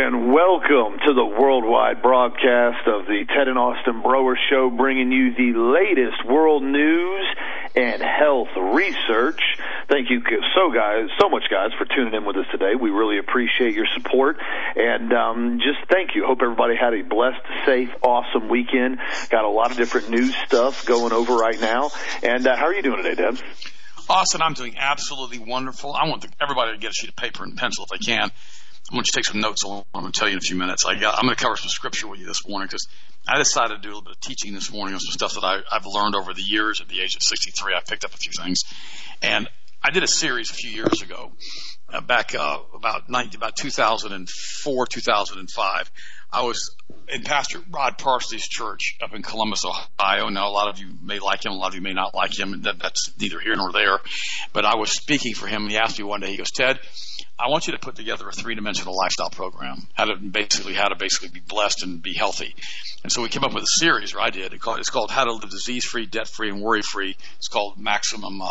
and welcome to the worldwide broadcast of the Ted and Austin Broer Show, bringing you the latest world news and health research. Thank you so much, guys, for tuning in with us today. We really appreciate your support, and just thank you. Hope everybody had a blessed, safe, awesome weekend. Got a lot of different news stuff going over right now. And how are you doing today, Deb? Austin, I'm doing absolutely wonderful. I want everybody to get a sheet of paper and pencil if they can. I'm going to take some notes. I'm going to tell you in a few minutes. I'm going to cover some scripture with you this morning because I decided to do a little bit of teaching this morning on some stuff that I've learned over the years. At the age of 63, I picked up a few things. And I did a series a few years ago, back about 2004, 2005. I was in Pastor Rod Parsley's church up in Columbus, Ohio. Now, a lot of you may like him, a lot of you may not like him, and that's neither here nor there. But I was speaking for him, and he asked me one day, he goes, Ted, I want you to put together a three-dimensional lifestyle program, how to basically be blessed and be healthy. And so we came up with a series, or I did. It's called How to Live Disease-Free, Debt-Free, and Worry-Free. It's called Maximum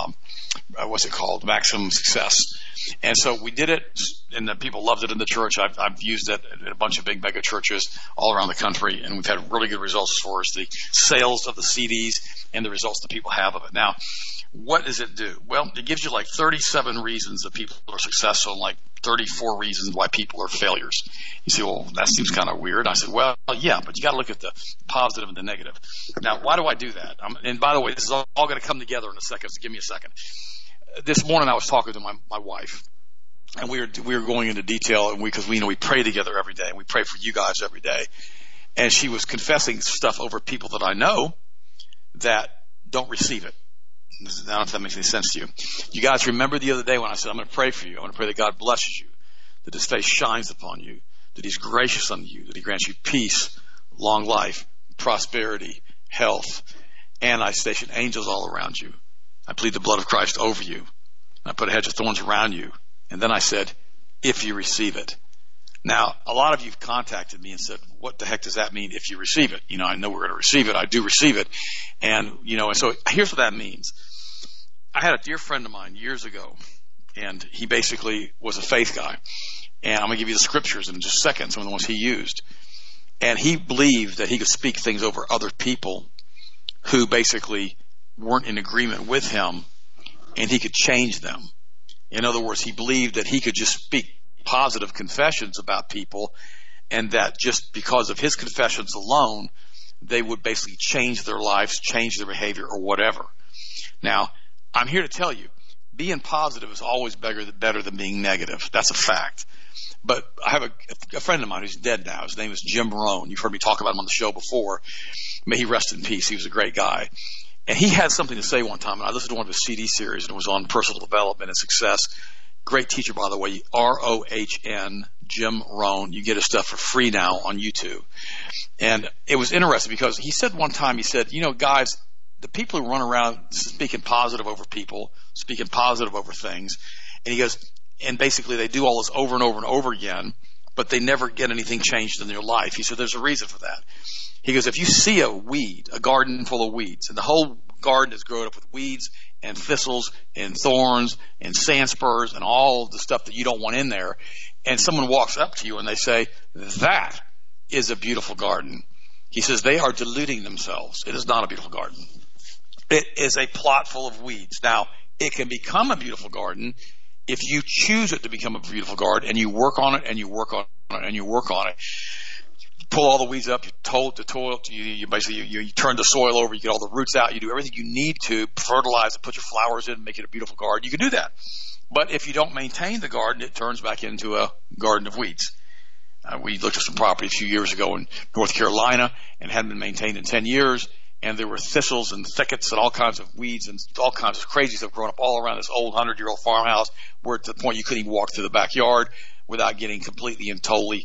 Success. And so we did it, and the people loved it in the church. I've used it at a bunch of big mega churches all around the country, and we've had really good results as far as the sales of the CDs and the results that people have of it. Now, what does it do? Well, it gives you like 37 reasons that people are successful and like 34 reasons why people are failures. You say, well, that seems kind of weird. I said, well, yeah, but you got to look at the positive and the negative. Now, why do I do that? And by the way, this is all going to come together in a second, so give me a second. This morning I was talking to my wife, and we were going into detail, and because we pray together every day, and we pray for you guys every day. And she was confessing stuff over people that I know that don't receive it. I don't know if that makes any sense to you. You guys remember the other day when I said, I'm going to pray for you. I'm going to pray that God blesses you, that his face shines upon you, that he's gracious unto you, that he grants you peace, long life, prosperity, health, and I station angels all around you. I plead the blood of Christ over you. I put a hedge of thorns around you. And then I said, if you receive it. Now, a lot of you have contacted me and said, what the heck does that mean if you receive it? I know we're going to receive it. I do receive it. And so here's what that means. I had a dear friend of mine years ago, and he basically was a faith guy. And I'm going to give you the scriptures in just a second, some of the ones he used. And he believed that he could speak things over other people who basically weren't in agreement with him, and he could change them. In other words, he believed that he could just speak positive confessions about people, and that just because of his confessions alone, they would basically change their lives, change their behavior, or whatever. Now, I'm here to tell you, being positive is always better than being negative. That's a fact. But I have a friend of mine who's dead now. His name is Jim Rohn. You've heard me talk about him on the show before. May he rest in peace. He was a great guy. And he had something to say one time, and I listened to one of his CD series, and it was on personal development and success. Great teacher, by the way, R-O-H-N, Jim Rohn. You get his stuff for free now on YouTube. And it was interesting because he said one time, guys, the people who run around speaking positive over people, speaking positive over things, and he goes, and basically they do all this over and over and over again, but they never get anything changed in their life. He said there's a reason for that. He goes, if you see a garden full of weeds, and the whole garden is grown up with weeds and thistles and thorns and sand spurs and all the stuff that you don't want in there, and someone walks up to you and they say, that is a beautiful garden. He says they are deluding themselves. It is not a beautiful garden. It is a plot full of weeds. Now, it can become a beautiful garden if you choose it to become a beautiful garden, and you work on it, and you work on it, and you work on it. You pull all the weeds up, you toll the toil, you basically you turn the soil over, you get all the roots out, you do everything you need to fertilize it, put your flowers in, make it a beautiful garden. You can do that. But if you don't maintain the garden, it turns back into a garden of weeds. We looked at some property a few years ago in North Carolina, and hadn't been maintained in 10 years. And there were thistles and thickets and all kinds of weeds and all kinds of crazy stuff growing up all around this old 100-year-old farmhouse, where to the point you couldn't even walk through the backyard without getting completely and totally,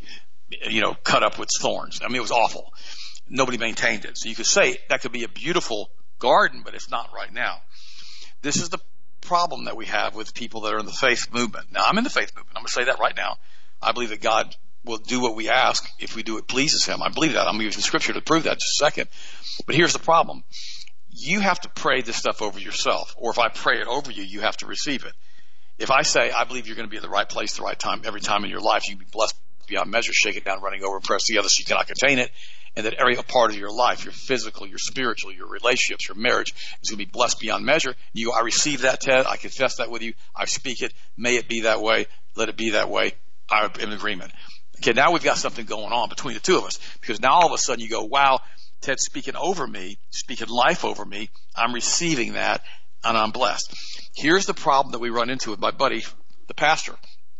cut up with thorns. I mean, it was awful. Nobody maintained it. So you could say that could be a beautiful garden, but it's not right now. This is the problem that we have with people that are in the faith movement. Now, I'm in the faith movement. I'm going to say that right now. I believe that God will do what we ask if we do it pleases him. I believe that. I'm using scripture to prove that in just a second. But here's the problem. You have to pray this stuff over yourself. Or if I pray it over you, you have to receive it. If I say, I believe you're going to be at the right place, the right time, every time in your life, you can be blessed beyond measure, shake it down, running over, and press together so you cannot contain it. And that every part of your life, your physical, your spiritual, your relationships, your marriage is going to be blessed beyond measure. You go, I receive that, Ted. I confess that with you. I speak it. May it be that way. Let it be that way. I'm in agreement. Okay, now we've got something going on between the two of us, because now all of a sudden you go, wow, Ted's speaking over me, speaking life over me. I'm receiving that, and I'm blessed. Here's the problem that we run into with my buddy, the pastor.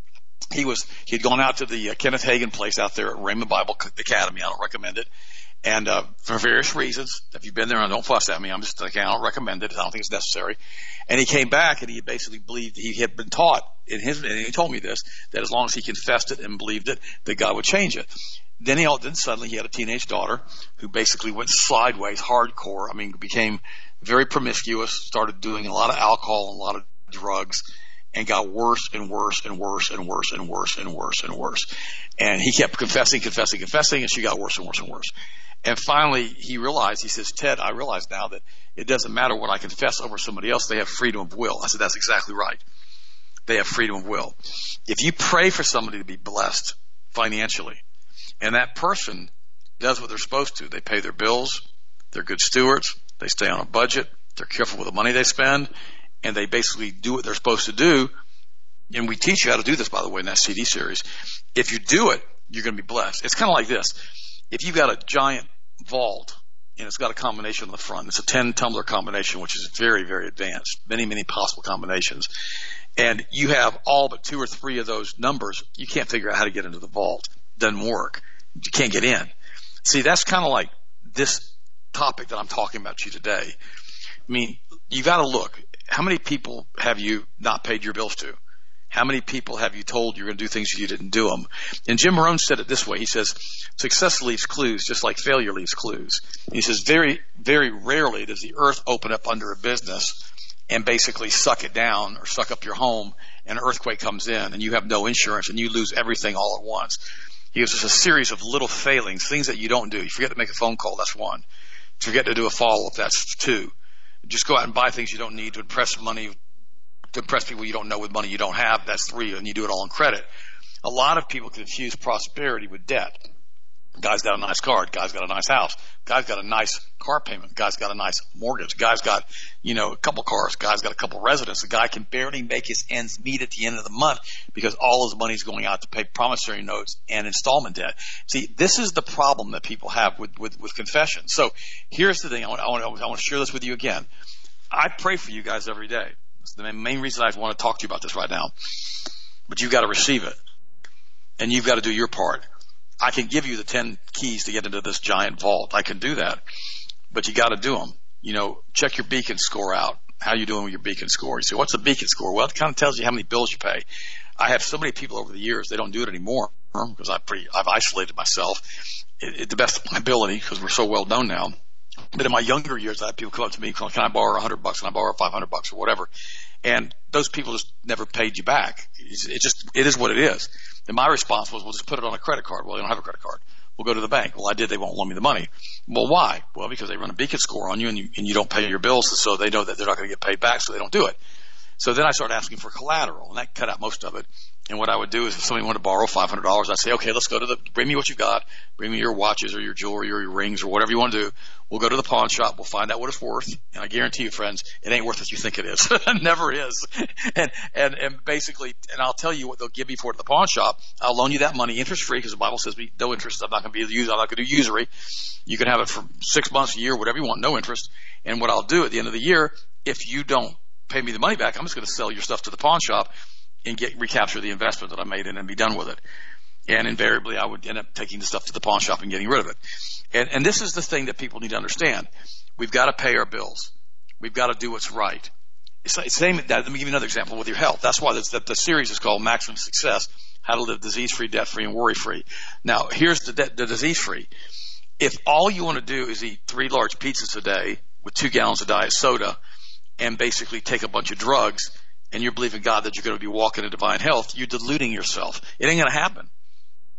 He'd gone out to the Kenneth Hagin place out there at Rhema Bible Academy. I don't recommend it. And for various reasons, if you've been there, don't fuss at me. I'm just like, I don't recommend it. I don't think it's necessary. And he came back and he basically believed, he had been taught and he told me this, that as long as he confessed it and believed it, that God would change it. Then suddenly he had a teenage daughter who basically went sideways, hardcore. I mean, became very promiscuous, started doing a lot of alcohol and a lot of drugs, and got worse and worse and worse and worse and worse and worse and worse. And he kept confessing, and she got worse and worse and worse. And finally, he realized, he says, Ted, I realize now that it doesn't matter what I confess over somebody else. They have freedom of will. I said, that's exactly right. They have freedom of will. If you pray for somebody to be blessed financially, and that person does what they're supposed to, they pay their bills, they're good stewards, they stay on a budget, they're careful with the money they spend, and they basically do what they're supposed to do. And we teach you how to do this, by the way, in that CD series. If you do it, you're going to be blessed. It's kind of like this. If you've got a giant vault and it's got a combination on the front, it's a 10-tumbler combination, which is very, very advanced, many, many possible combinations, and you have all but 2 or 3 of those numbers, you can't figure out how to get into the vault. Doesn't work. You can't get in. See, that's kind of like this topic that I'm talking about to you today. I mean, you got to look. How many people have you not paid your bills to? How many people have you told you're going to do things you didn't do them? And Jim Rohn said it this way. He says, success leaves clues just like failure leaves clues. And he says, very, very rarely does the earth open up under a business and basically suck it down or suck up your home, and an earthquake comes in and you have no insurance and you lose everything all at once. He gives us a series of little failings, things that you don't do. You forget to make a phone call, that's 1. Forget to do a follow-up, that's 2. Just go out and buy things you don't need to impress people you don't know with money you don't have, that's 3, and you do it all on credit. A lot of people confuse prosperity with debt. Guy's got a nice car, guy's got a nice house, guy's got a nice car payment, guy's got a nice mortgage, guy's got, a couple cars, guy's got a couple residents. The guy can barely make his ends meet at the end of the month because all his money's going out to pay promissory notes and installment debt. See, this is the problem that people have with confession. So here's the thing. I want to share this with you again. I pray for you guys every day. That's the main reason I want to talk to you about this right now. But you've got to receive it. And you've got to do your part. I can give you the 10 keys to get into this giant vault. I can do that. But you got to do them. Check your Beacon score out. How you doing with your Beacon score? You say, what's a Beacon score? Well, it kind of tells you how many bills you pay. I have so many people over the years, they don't do it anymore because I've isolated myself at the best of my ability because we're so well known now. But in my younger years, I had people come up to me, can I borrow $100? Can I borrow $500 or whatever? And those people just never paid you back. It is what it is. And my response was, well, just put it on a credit card. Well, they don't have a credit card. We'll go to the bank. Well, I did. They won't loan me the money. Well, why? Well, because they run a Beacon score on you and you don't pay your bills, so they know that they're not going to get paid back, so they don't do it. So then I started asking for collateral, and that cut out most of it. And what I would do is if somebody wanted to borrow $500, I'd say, okay, let's go bring me what you got. Bring me your watches or your jewelry or your rings or whatever you want to do. We'll go to the pawn shop. We'll find out what it's worth. And I guarantee you, friends, it ain't worth what you think it is. It never is. And basically, and I'll tell you what they'll give me for it at the pawn shop. I'll loan you that money interest free because the Bible says no interest. I'm not going to do usury. You can have it for 6 months, a year, whatever you want, no interest. And what I'll do at the end of the year, if you don't pay me the money back, I'm just going to sell your stuff to the pawn shop and recapture the investment that I made in and be done with it. And invariably, I would end up taking the stuff to the pawn shop and getting rid of it. And this is the thing that people need to understand. We've got to pay our bills. We've got to do what's right. It's like same. Let me give you another example with your health. That's why the series is called Maximum Success: How to Live Disease-Free, Debt-Free, and Worry-Free. Now, here's the disease-free. If all you want to do is eat 3 large pizzas a day with 2 gallons of diet soda and basically take a bunch of drugs, and you're believing God that you're going to be walking in divine health, you're deluding yourself. It ain't going to happen.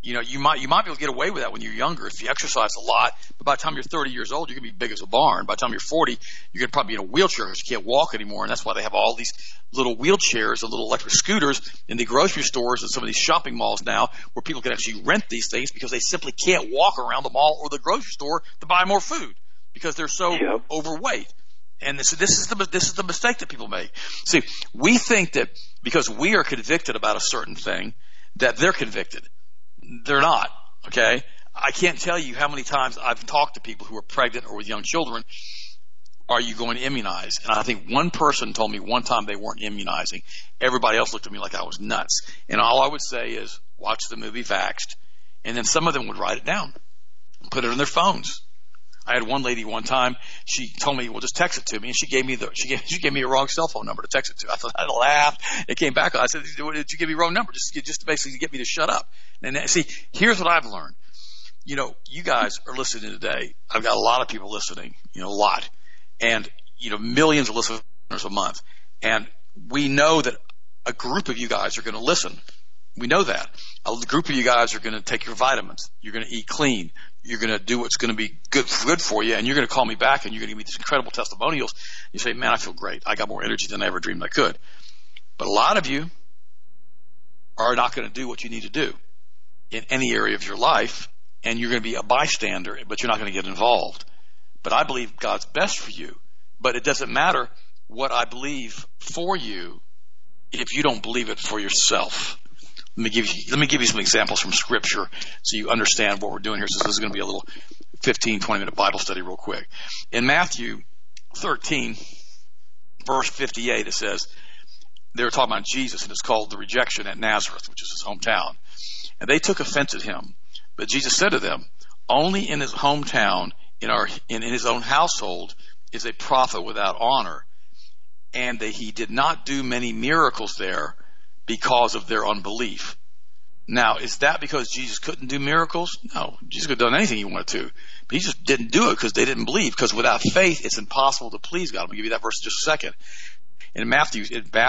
you might be able to get away with that when you're younger if you exercise a lot. But by the time you're 30 years old, you're going to be big as a barn. By the time you're 40, you're going to probably be in a wheelchair because you can't walk anymore. And that's why they have all these little wheelchairs and little electric scooters in the grocery stores and some of these shopping malls now where people can actually rent these things because they simply can't walk around the mall or the grocery store to buy more food because they're so overweight. And this is the mistake that people make. See, we think that because we are convicted about a certain thing that they're convicted. They're not, okay? I can't tell you how many times I've talked to people who are pregnant or with young children. Are you going to immunize? And I think one person told me one time they weren't immunizing. Everybody else looked at me like I was nuts. And all I would say is watch the movie Vaxxed. And then some of them would write it down, put it on their phones. I had one lady one time, she told me, well, just text it to me. And she gave me a wrong cell phone number to text it to. I thought I laughed. It came back. I said, did you give me a wrong number? Just basically to get me to shut up. And see, here's what I've learned. You guys are listening today. I've got a lot of people listening, a lot. And, millions of listeners a month. And we know that a group of you guys are going to listen. We know that. A group of you guys are going to take your vitamins. You're going to eat clean. You're going to do what's going to be good for you, and you're going to call me back, and you're going to give me these incredible testimonials. You say, man, I feel great. I got more energy than I ever dreamed I could. But a lot of you are not going to do what you need to do in any area of your life, and you're going to be a bystander, but you're not going to get involved. But I believe God's best for you. But it doesn't matter what I believe for you if you don't believe it for yourself. Let me give you some examples from Scripture so you understand what we're doing here. So this is going to be a little 15, 20-minute Bible study real quick. In Matthew 13, verse 58, it says, they were talking about Jesus, and it's called the rejection at Nazareth, which is his hometown. And they took offense at him. But Jesus said to them, only in his hometown, in his own household, is a prophet without honor. And that he did not do many miracles there because of their unbelief. Now, is that because Jesus couldn't do miracles? No, Jesus could have done anything he wanted to. But he just didn't do it because they didn't believe. Because without faith, it's impossible to please God. I'm going to give you that verse in just a second. In Matthew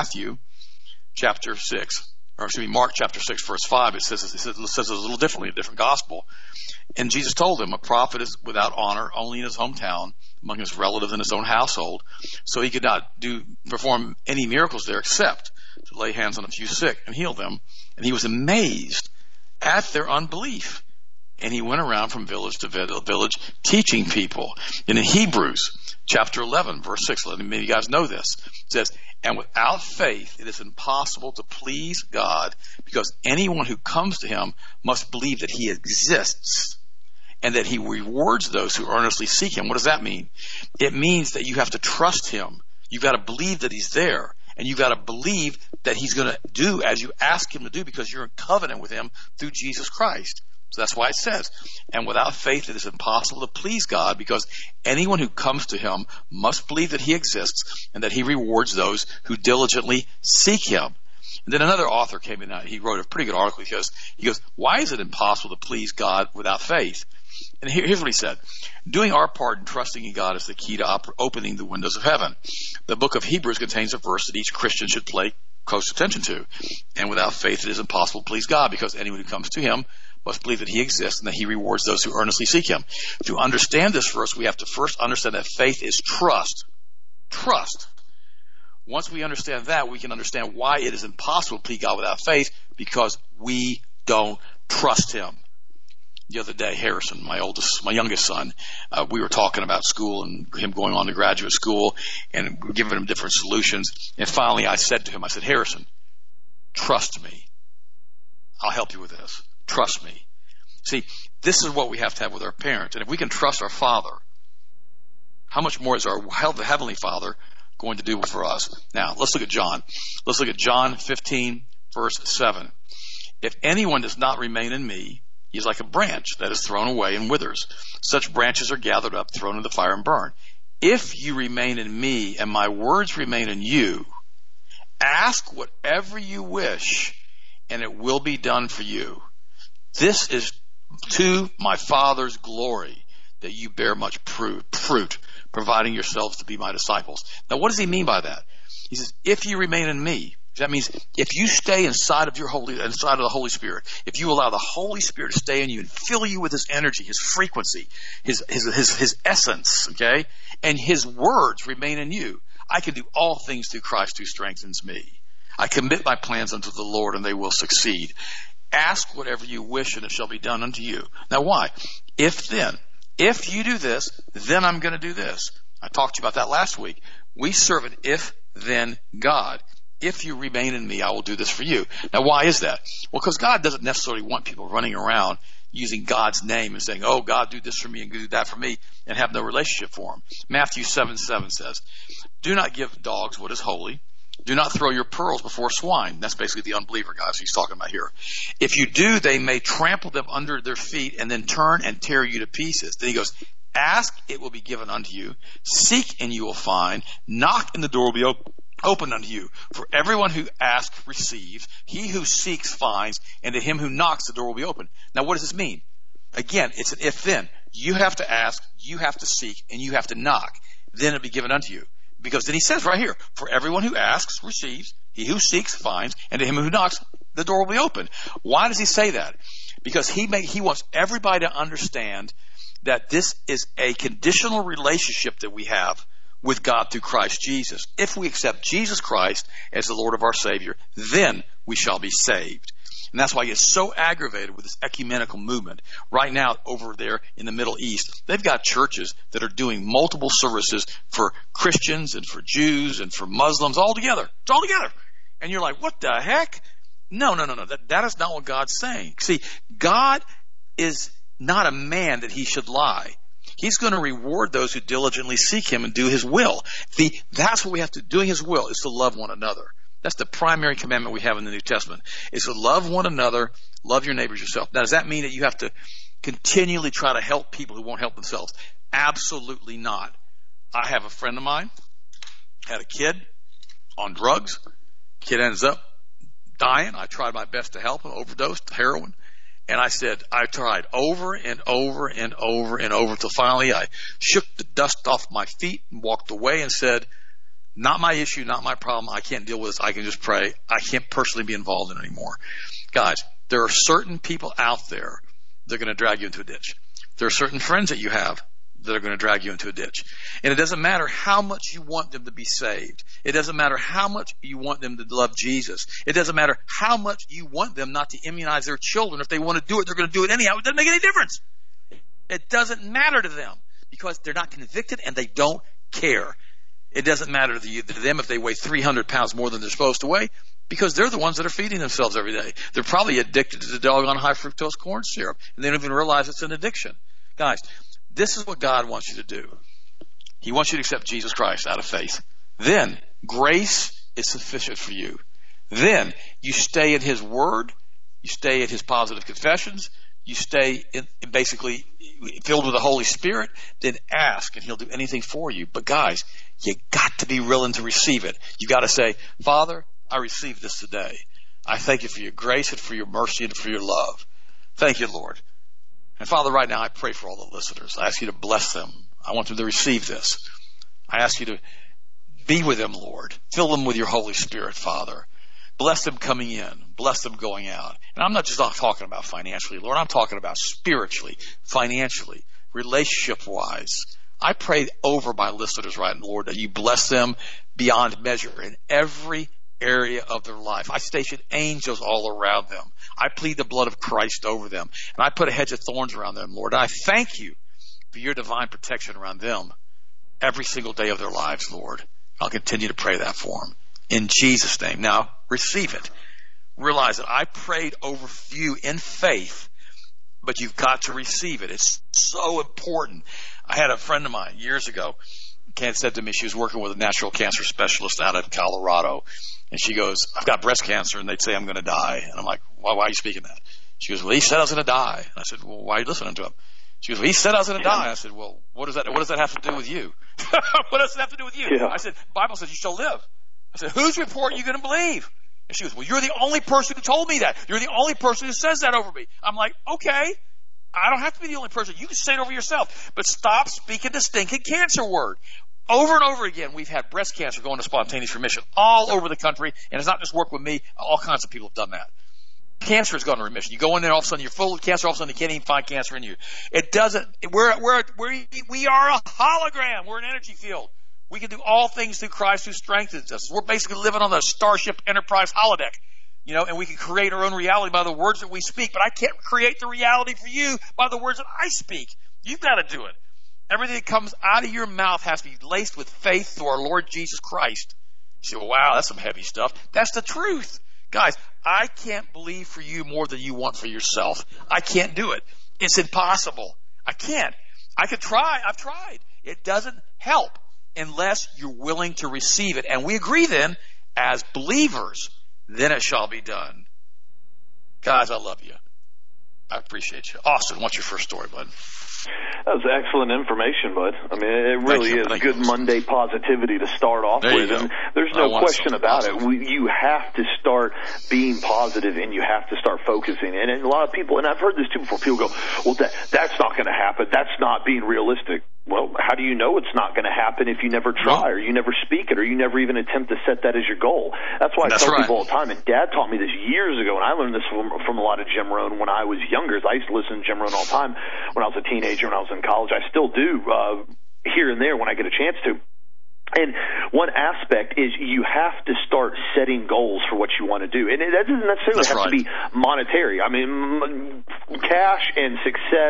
chapter 6, Mark chapter 6, verse 5, it says it a little differently, a different gospel. And Jesus told him, a prophet is without honor only in his hometown, among his relatives in his own household. So he could not perform any miracles there except to lay hands on a few sick and heal them. And he was amazed at their unbelief. And he went around from village to village teaching people. And in Hebrews chapter 11, verse 6, many of you guys know this, it says, and without faith it is impossible to please God, because anyone who comes to him must believe that he exists and that he rewards those who earnestly seek him. What does that mean? It means that you have to trust him. You've got to believe that he's there. And you've got to believe that he's going to do as you ask him to do, because you're in covenant with him through Jesus Christ. So that's why it says, and without faith it is impossible to please God, because anyone who comes to him must believe that he exists and that he rewards those who diligently seek him. And then another author came in, he wrote a pretty good article because he goes, why is it impossible to please God without faith? And here's what he said. Doing our part in trusting in God is the key to opening the windows of heaven. The book of Hebrews contains a verse that each Christian should pay close attention to. And without faith it is impossible to please God, because anyone who comes to him must believe that he exists and that he rewards those who earnestly seek him. To understand this verse, we have to first understand that faith is trust. Trust. Once we understand that, we can understand why it is impossible to please God without faith, because we don't trust him. The other day, Harrison, my youngest son, we were talking about school and him going on to graduate school, and we were giving him different solutions. And finally I said to him, Harrison, trust me. I'll help you with this. Trust me. See, this is what we have to have with our parents. And if we can trust our Father, how much more is our Heavenly Father going to do for us? Now, let's look at John. Let's look at John 15, verse 7. If anyone does not remain in me, he is like a branch that is thrown away and withers. Such branches are gathered up, thrown into the fire and burned. If you remain in me and my words remain in you, ask whatever you wish and it will be done for you. This is to my Father's glory, that you bear much fruit, providing yourselves to be my disciples. Now, what does he mean by that? He says, if you remain in me That means if you stay inside of the Holy Spirit, if you allow the Holy Spirit to stay in you and fill you with His energy, His frequency, His essence, okay, and His words remain in you, I can do all things through Christ who strengthens me. I commit my plans unto the Lord, and they will succeed. Ask whatever you wish, and it shall be done unto you. Now, why? If you do this, then I'm going to do this. I talked to you about that last week. We serve an if-then God. If you remain in me, I will do this for you. Now, why is that? Well, because God doesn't necessarily want people running around using God's name and saying, oh, God, do this for me and do that for me, and have no relationship for Him. Matthew 7:7 says, do not give dogs what is holy. Do not throw your pearls before swine. That's basically the unbeliever, guys, he's talking about here. If you do, they may trample them under their feet and then turn and tear you to pieces. Then he goes, ask, it will be given unto you. Seek, and you will find. Knock, and the door will be opened unto you. For everyone who asks receives. He who seeks finds. And to him who knocks, the door will be opened. Now, what does this mean? Again, it's an if-then. You have to ask, you have to seek, and you have to knock. Then it'll be given unto you. Because then he says right here, for everyone who asks receives, he who seeks finds, and to him who knocks, the door will be open. Why does he say that? Because he wants everybody to understand that this is a conditional relationship that we have with God through Christ Jesus. If we accept Jesus Christ as the Lord of our Savior, then we shall be saved. And that's why he is so aggravated with this ecumenical movement. Right now, over there in the Middle East, they've got churches that are doing multiple services for Christians and for Jews and for Muslims all together. It's all together. And you're like, what the heck? No. That is not what God's saying. See, God is not a man that he should lie. He's going to reward those who diligently seek him and do his will. That's what we have to do. Doing his will is to love one another. That's the primary commandment we have in the New Testament, is to love one another, love your neighbors yourself. Now, does that mean that you have to continually try to help people who won't help themselves? Absolutely not. I have a friend of mine, had a kid on drugs. Kid ends up dying. I tried my best to help him, overdosed, heroin. And I said, I tried over and over and over and over until finally I shook the dust off my feet and walked away and said, not my issue, not my problem. I can't deal with this. I can just pray. I can't personally be involved in it anymore. Guys, there are certain people out there that are going to drag you into a ditch. There are certain friends that you have that are going to drag you into a ditch. And it doesn't matter how much you want them to be saved. It doesn't matter how much you want them to love Jesus. It doesn't matter how much you want them not to immunize their children. If they want to do it, they're going to do it anyhow. It doesn't make any difference. It doesn't matter to them because they're not convicted and they don't care. It doesn't matter to them if they weigh 300 pounds more than they're supposed to weigh because they're the ones that are feeding themselves every day. They're probably addicted to the doggone high fructose corn syrup, and they don't even realize it's an addiction. Guys, this is what God wants you to do. He wants you to accept Jesus Christ out of faith. Then grace is sufficient for you. Then you stay in his word. You stay in his positive confessions. You stay basically filled with the Holy Spirit. Then ask, and he'll do anything for you. But guys, you got to be willing to receive it. You got to say, Father, I receive this today. I thank you for your grace and for your mercy and for your love. Thank you, Lord. And Father, right now I pray for all the listeners. I ask you to bless them. I want them to receive this. I ask you to be with them, Lord. Fill them with your Holy Spirit, Father. Bless them coming in. Bless them going out. And I'm not just talking about financially, Lord. I'm talking about spiritually, financially, relationship-wise. I pray over my listeners right now, Lord, that you bless them beyond measure in every area of their life. I station angels all around them. I plead the blood of Christ over them. And I put a hedge of thorns around them, Lord. And I thank you for your divine protection around them every single day of their lives, Lord. I'll continue to pray that for them. In Jesus' name. Now, receive it. Realize that I prayed over you in faith, but you've got to receive it. It's so important. I had a friend of mine years ago, said to me, she was working with a natural cancer specialist out of Colorado. And she goes, I've got breast cancer, and they'd say I'm going to die. And I'm like, why are you speaking that? She goes, well, he said I was going to die. And I said, well, why are you listening to him? She goes, well, he said I was going to die. I said, well, what does that have to do with you? What does it have to do with you? Yeah. I said, the Bible says you shall live. I said, whose report are you going to believe? And she goes, well, you're the only person who told me that. You're the only person who says that over me. I'm like, okay, I don't have to be the only person. You can say it over yourself. But stop speaking the stinking cancer word. Over and over again, we've had breast cancer go into spontaneous remission all over the country, and it's not just work with me. All kinds of people have done that. Cancer has gone into remission. You go in there, all of a sudden you're full of cancer. All of a sudden you can't even find cancer in you. It doesn't. We are a hologram. We're an energy field. We can do all things through Christ who strengthens us. We're basically living on the Starship Enterprise holodeck, and we can create our own reality by the words that we speak. But I can't create the reality for you by the words that I speak. You've got to do it. Everything that comes out of your mouth has to be laced with faith through our Lord Jesus Christ. You say, well, wow, that's some heavy stuff. That's the truth. Guys, I can't believe for you more than you want for yourself. I can't do it. It's impossible. I can't. I could try. I've tried. It doesn't help unless you're willing to receive it. And we agree then, as believers, then it shall be done. Guys, I love you. I appreciate you. Austin, what's your first story, bud? That was excellent information, bud. I mean, it really is good Monday positivity to start off with. And there's no question about it. You have to start being positive, and you have to start focusing. And a lot of people, and I've heard this too before, people go, well, that's not going to happen. That's not being realistic. Well, how do you know it's not going to happen if you never try or you never speak it or you never even attempt to set that as your goal? That's why I tell people all the time, and Dad taught me this years ago, and I learned this from a lot of Jim Rohn when I was younger. I used to listen to Jim Rohn all the time when I was a teenager, when I was in college. I still do here and there when I get a chance to. And one aspect is you have to start setting goals for what you want to do. And that doesn't necessarily have to be monetary. I mean, cash and success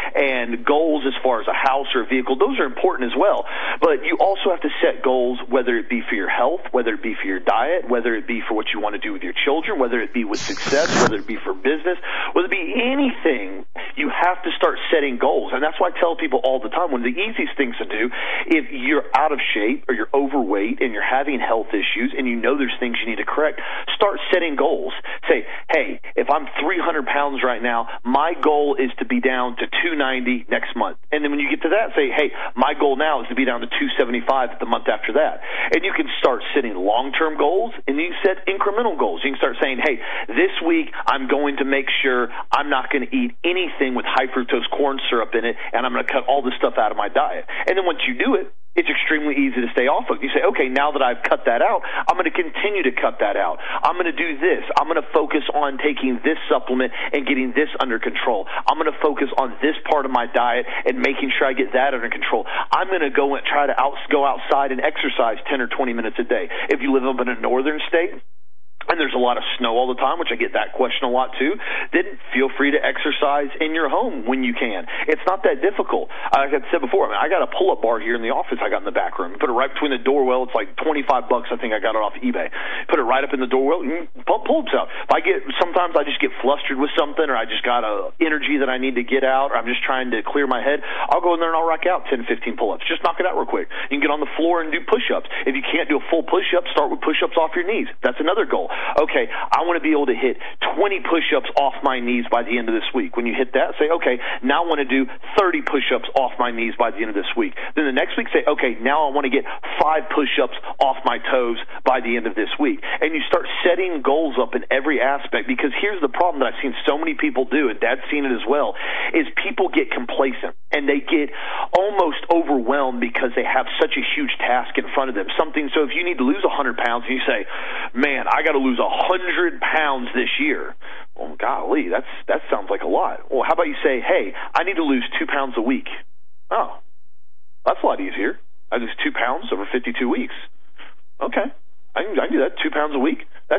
and goals as far as a house or a vehicle, those are important as well. But you also have to set goals, whether it be for your health, whether it be for your diet, whether it be for what you want to do with your children, whether it be with success, whether it be for business, whether it be anything. You have to start setting goals. And that's why I tell people all the time, one of the easiest things to do, if you're out of shape or you're overweight and you're having health issues and you know there's things you need to correct, start setting goals. Say, hey, if I'm 300 pounds right now, my goal is to be down to 290 next month. And then when you get to that, say, hey, my goal now is to be down to 275 the month after that. And you can start setting long-term goals, and you can set incremental goals. You can start saying, hey, this week I'm going to make sure I'm not going to eat anything with high fructose corn syrup in it, and I'm going to cut all this stuff out of my diet. And then once you do it, it's extremely easy to stay off of. You say, okay, now that I've cut that out, I'm going to continue to cut that out. I'm going to do this. I'm going to focus on taking this supplement and getting this under control. I'm going to focus on this part of my diet and making sure I get that under control. I'm going to go and try to go outside and exercise 10 or 20 minutes a day. If you live up in a northern state, and there's a lot of snow all the time, which I get that question a lot too, then feel free to exercise in your home when you can. It's not that difficult. Like I said before, I got a pull-up bar here in the office I got in the back room. Put it right between the door well. It's like $25. I think I got it off eBay. Put it right up in the door well and pump pull-ups out. Sometimes I just get flustered with something, or I just got a energy that I need to get out, or I'm just trying to clear my head. I'll go in there and I'll rack out 10, 15 pull-ups. Just knock it out real quick. You can get on the floor and do push-ups. If you can't do a full push-up, start with push-ups off your knees. That's another goal. Okay, I want to be able to hit 20 push-ups off my knees by the end of this week. When you hit that, say, okay, now I want to do 30 push-ups off my knees by the end of this week. Then the next week, say, okay, now I want to get 5 push-ups off my toes by the end of this week. And you start setting goals up in every aspect, because here's the problem that I've seen so many people do, and Dad's seen it as well, is people get complacent and they get almost overwhelmed because they have such a huge task in front of them. So if you need to lose 100 pounds and you say, man, I got to lose 100 pounds this year. Well, golly, that sounds like a lot. Well, how about you say, hey, I need to lose 2 pounds a week. Oh, that's a lot easier. I lose 2 pounds over 52 weeks. Okay, I can do that. 2 pounds a week.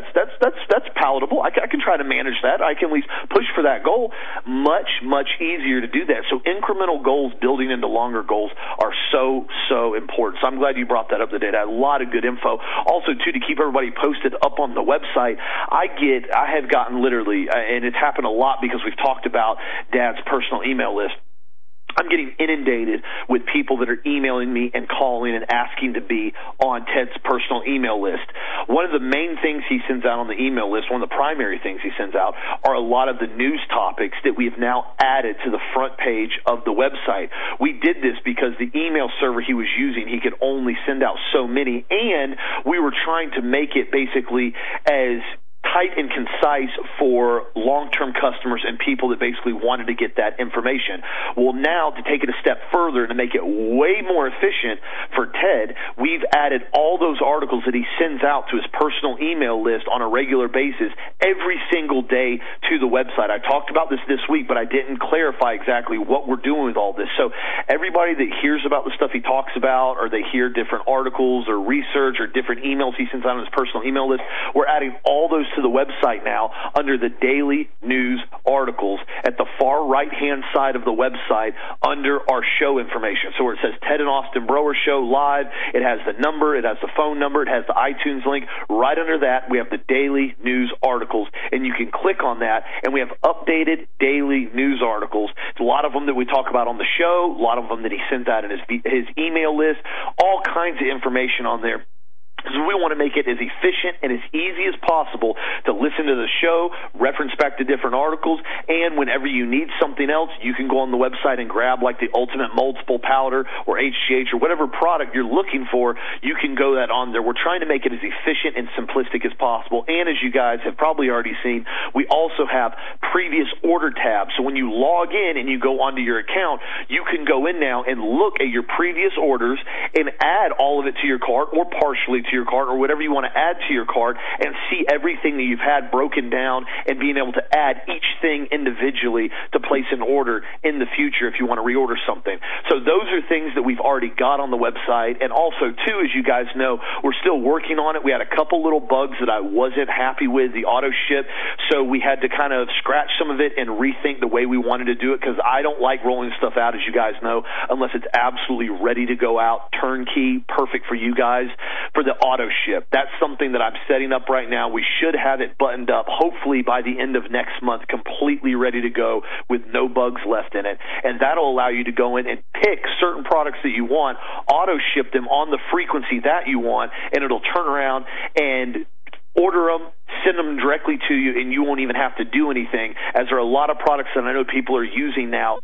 That's palatable. I can try to manage that. I can at least push for that goal. Much easier to do that. So incremental goals building into longer goals are so important. So I'm glad you brought that up today. A lot of good info. Also, too, to keep everybody posted up on the website, I have gotten literally, and it's happened a lot because we've talked about Dad's personal email list. I'm getting inundated with people that are emailing me and calling and asking to be on Ted's personal email list. One of the main things he sends out on the email list, one of the primary things he sends out, are a lot of the news topics that we have now added to the front page of the website. We did this because the email server he was using, he could only send out so many, and we were trying to make it basically as tight and concise for long-term customers and people that basically wanted to get that information. Well, now to take it a step further and to make it way more efficient for Ted, we've added all those articles that he sends out to his personal email list on a regular basis every single day to the website. I talked about this week, but I didn't clarify exactly what we're doing with all this. So everybody that hears about the stuff he talks about, or they hear different articles or research or different emails he sends out on his personal email list, we're adding all those to the website now under the daily news articles at the far right-hand side of the website under our show information. So where it says Ted and Austin Broer Show Live, it has the number, it has the phone number, it has the iTunes link. Right under that, we have the daily news articles, and you can click on that, and we have updated daily news articles. It's a lot of them that we talk about on the show, a lot of them that he sends out in his email list, all kinds of information on there. So we want to make it as efficient and as easy as possible to listen to the show, reference back to different articles, and whenever you need something else, you can go on the website and grab like the Ultimate Multiple Powder or HGH or whatever product you're looking for. You can go that on there. We're trying to make it as efficient and simplistic as possible. And as you guys have probably already seen, we also have previous order tabs. So when you log in and you go onto your account, you can go in now and look at your previous orders and add all of it to your cart or partially to your cart or whatever you want to add to your cart and see everything that you've had broken down and being able to add each thing individually to place an order in the future if you want to reorder something. So those are things that we've already got on the website. And also, too, as you guys know, we're still working on it. We had a couple little bugs that I wasn't happy with, the auto ship, so we had to kind of scratch some of it and rethink the way we wanted to do it, because I don't like rolling stuff out, as you guys know, unless it's absolutely ready to go out, turnkey, perfect for you guys. For the auto ship, that's something that I'm setting up right now. We should have it buttoned up, hopefully by the end of next month, completely ready to go with no bugs left in it. And that'll allow you to go in and pick certain products that you want, auto ship them on the frequency that you want, and it'll turn around and order them, send them directly to you, and you won't even have to do anything, as there are a lot of products that I know people are using now,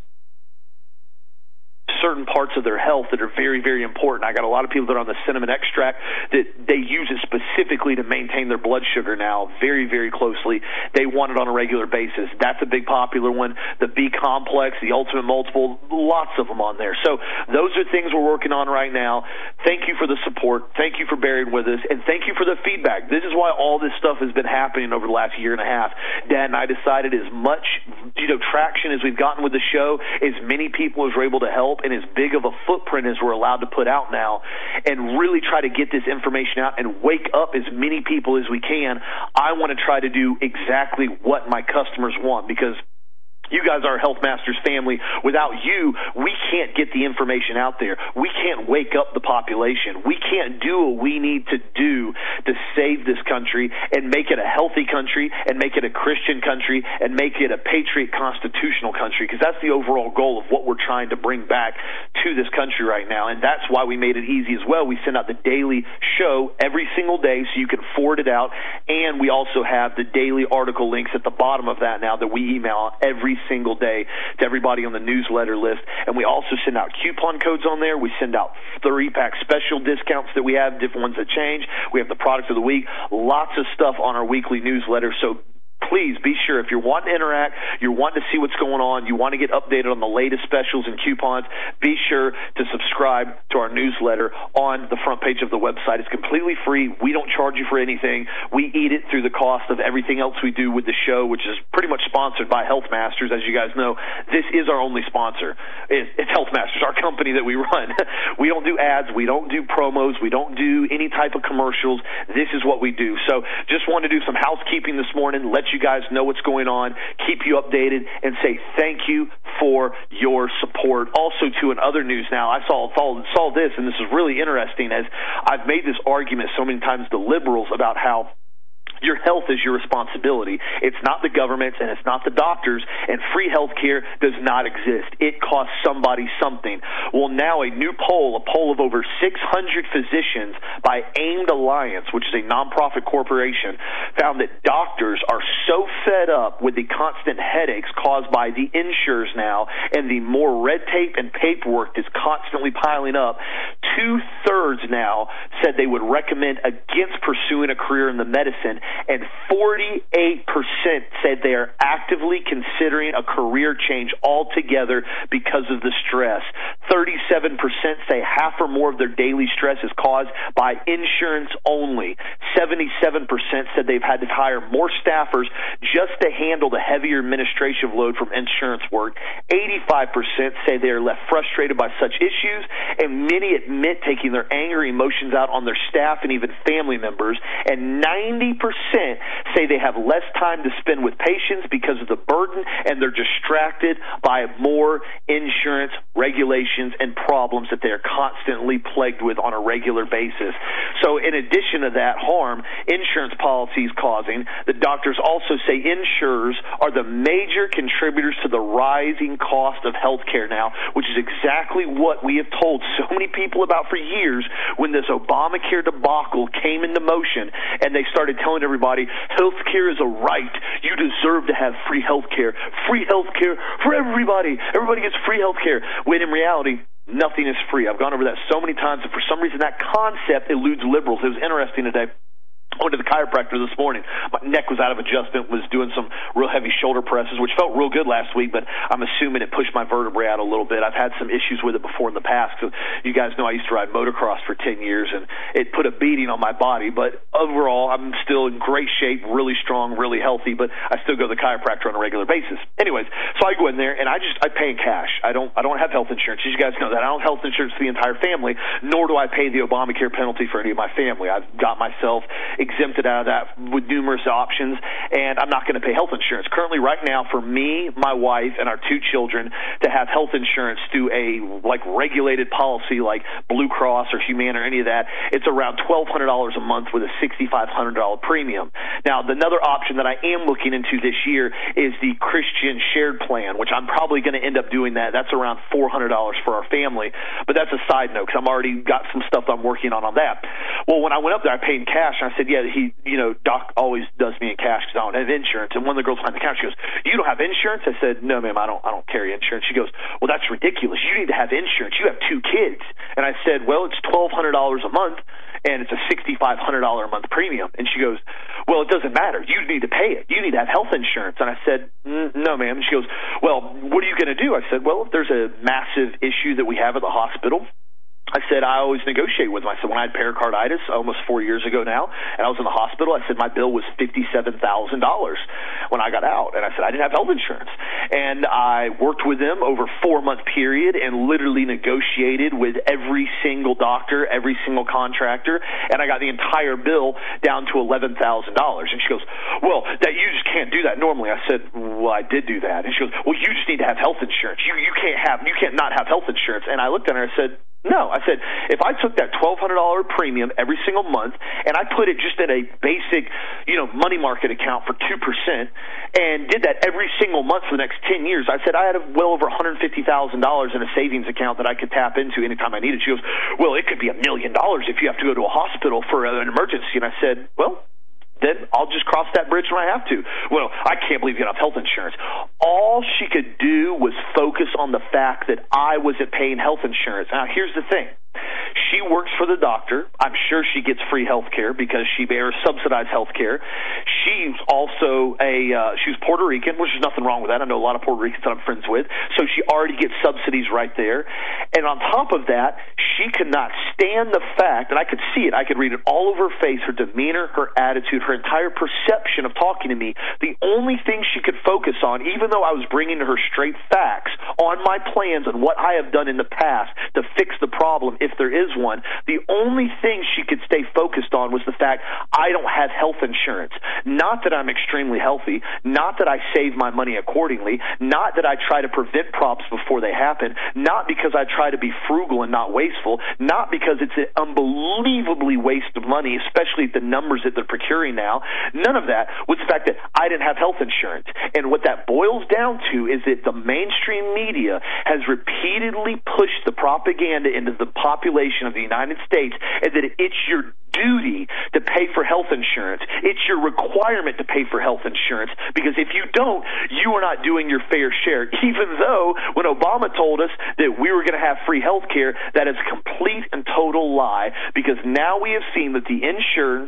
certain parts of their health that are very, very important. I got a lot of people that are on the cinnamon extract that they use it specifically to maintain their blood sugar now very, very closely. They want it on a regular basis. That's a big popular one. The B complex, the Ultimate Multiple, lots of them on there. So those are things we're working on right now. Thank you for the support. Thank you for bearing with us. And thank you for the feedback. This is why all this stuff has been happening over the last year and a half. Dad and I decided as much traction as we've gotten with the show, as many people as we're able to help, and as big of a footprint as we're allowed to put out now, and really try to get this information out and wake up as many people as we can. I want to try to do exactly what my customers want, because you guys are Health Masters family. Without you, we can't get the information out there. We can't wake up the population. We can't do what we need to do to save this country and make it a healthy country and make it a Christian country and make it a patriot constitutional country, because that's the overall goal of what we're trying to bring back to this country right now. And that's why we made it easy as well. We send out the daily show every single day so you can forward it out, and we also have the daily article links at the bottom of that now that we email out every single day to everybody on the newsletter list. And we also send out coupon codes on there. We send out 3-pack special discounts that we have, different ones that change. We have the product of the week, lots of stuff on our weekly newsletter. So please be sure, if you're wanting to interact, you're wanting to see what's going on, you want to get updated on the latest specials and coupons, be sure to subscribe to our newsletter on the front page of the website. It's completely free. We don't charge you for anything. We eat it through the cost of everything else we do with the show, which is pretty much sponsored by Health Masters. As you guys know, this is our only sponsor. It's Health Masters, our company that we run. We don't do ads. We don't do promos. We don't do any type of commercials. This is what we do. So just wanted to do some housekeeping this morning, let you guys know what's going on, keep you updated, and say thank you for your support. Also, too, in other news now, I saw this, and this is really interesting, as I've made this argument so many times to liberals about how your health is your responsibility. It's not the government's, and it's not the doctors, and free health care does not exist. It costs somebody something. Well, now a new poll, a poll of over 600 physicians by Aimed Alliance, which is a nonprofit corporation, found that doctors are so fed up with the constant headaches caused by the insurers now and the more red tape and paperwork that's constantly piling up. 2/3 now said they would recommend against pursuing a career in the medicine, and 48% said they are actively considering a career change altogether because of the stress. 37% say half or more of their daily stress is caused by insurance only. 77% said they've had to hire more staffers just to handle the heavier administrative load from insurance work. 85% say they are left frustrated by such issues, and many admit taking their angry emotions out on their staff and even family members. And 90% say they have less time to spend with patients because of the burden, and they're distracted by more insurance regulations and problems that they are constantly plagued with on a regular basis. So in addition to that harm insurance policies causing, the doctors also say insurers are the major contributors to the rising cost of health care now, which is exactly what we have told so many people about for years when this Obamacare debacle came into motion and they started telling everybody health care is a right. You deserve to have free health care. Free health care for everybody. Everybody gets free health care. When in reality, nothing is free. I've gone over that so many times, and for some reason that concept eludes liberals. It was interesting today. I went to the chiropractor this morning. My neck was out of adjustment, was doing some real heavy shoulder presses, which felt real good last week, but I'm assuming it pushed my vertebrae out a little bit. I've had some issues with it before in the past. So you guys know I used to ride motocross for 10 years, and it put a beating on my body. But overall, I'm still in great shape, really strong, really healthy, but I still go to the chiropractor on a regular basis. Anyways, so I go in there, and I pay in cash. I don't have health insurance. You guys know that. I don't have health insurance for the entire family, nor do I pay the Obamacare penalty for any of my family. I've got myself exempted out of that with numerous options, and I'm not going to pay health insurance. Currently, right now, for me, my wife, and our 2 children to have health insurance through a regulated policy like Blue Cross or Humana or any of that, it's around $1,200 a month with a $6,500 premium. Now, another option that I am looking into this year is the Christian Shared Plan, which I'm probably going to end up doing that. That's around $400 for our family, but that's a side note because I'm already got some stuff I'm working on that. Well, when I went up there, I paid in cash, and I said, yeah, Doc always does me in cash because I don't have insurance. And one of the girls behind the counter, she goes, you don't have insurance? I said, no, ma'am, I don't carry insurance. She goes, well, that's ridiculous. You need to have insurance. You have 2 kids. And I said, well, it's $1,200 a month, and it's a $6,500 a month premium. And she goes, well, it doesn't matter. You need to pay it. You need to have health insurance. And I said, no, ma'am. And she goes, well, what are you going to do? I said, well, if there's a massive issue that we have at the hospital, I said I always negotiate with them. I said when I had pericarditis almost 4 years ago now, and I was in the hospital, I said my bill was $57,000 when I got out. And I said I didn't have health insurance. And I worked with them over a 4-month period and literally negotiated with every single doctor, every single contractor, and I got the entire bill down to $11,000. And she goes, well, that you just can't do that normally. I said, well, I did do that. And she goes, well, you just need to have health insurance. You can't not have health insurance. And I looked at her and I said, no. I said, if I took that $1,200 premium every single month and I put it just in a basic, money market account for 2% and did that every single month for the next 10 years, I said I had well over $150,000 in a savings account that I could tap into anytime I needed. She goes, well, it could be $1 million if you have to go to a hospital for an emergency. And I said, well, then I'll just cross that bridge when I have to. Well, I can't believe you don't have health insurance. All she could do was focus on the fact that I wasn't paying health insurance. Now, here's the thing. She works for the doctor. I'm sure she gets free health care because she bears subsidized health care. She's also she's Puerto Rican, which is nothing wrong with that. I know a lot of Puerto Ricans that I'm friends with. So she already gets subsidies right there. And on top of that, she could not stand the fact, and I could see it, I could read it all over her face, her demeanor, her attitude, her entire perception of talking to me. The only thing she could focus on, even though I was bringing to her straight facts on my plans and what I have done in the past to fix the problem, if there is one, the only thing she could stay focused on was the fact I don't have health insurance. Not that I'm extremely healthy, not that I save my money accordingly, not that I try to prevent problems before they happen, not because I try to be frugal and not wasteful, not because it's an unbelievably waste of money, especially the numbers that they're procuring now. None of that was the fact that I didn't have health insurance. And what that boils down to is that the mainstream media has repeatedly pushed the propaganda into the population of the United States, and that it's your duty to pay for health insurance. It's your requirement to pay for health insurance, because if you don't, you are not doing your fair share. Even though when Obama told us that we were going to have free health care, that is a complete and total lie, because now we have seen that the insurance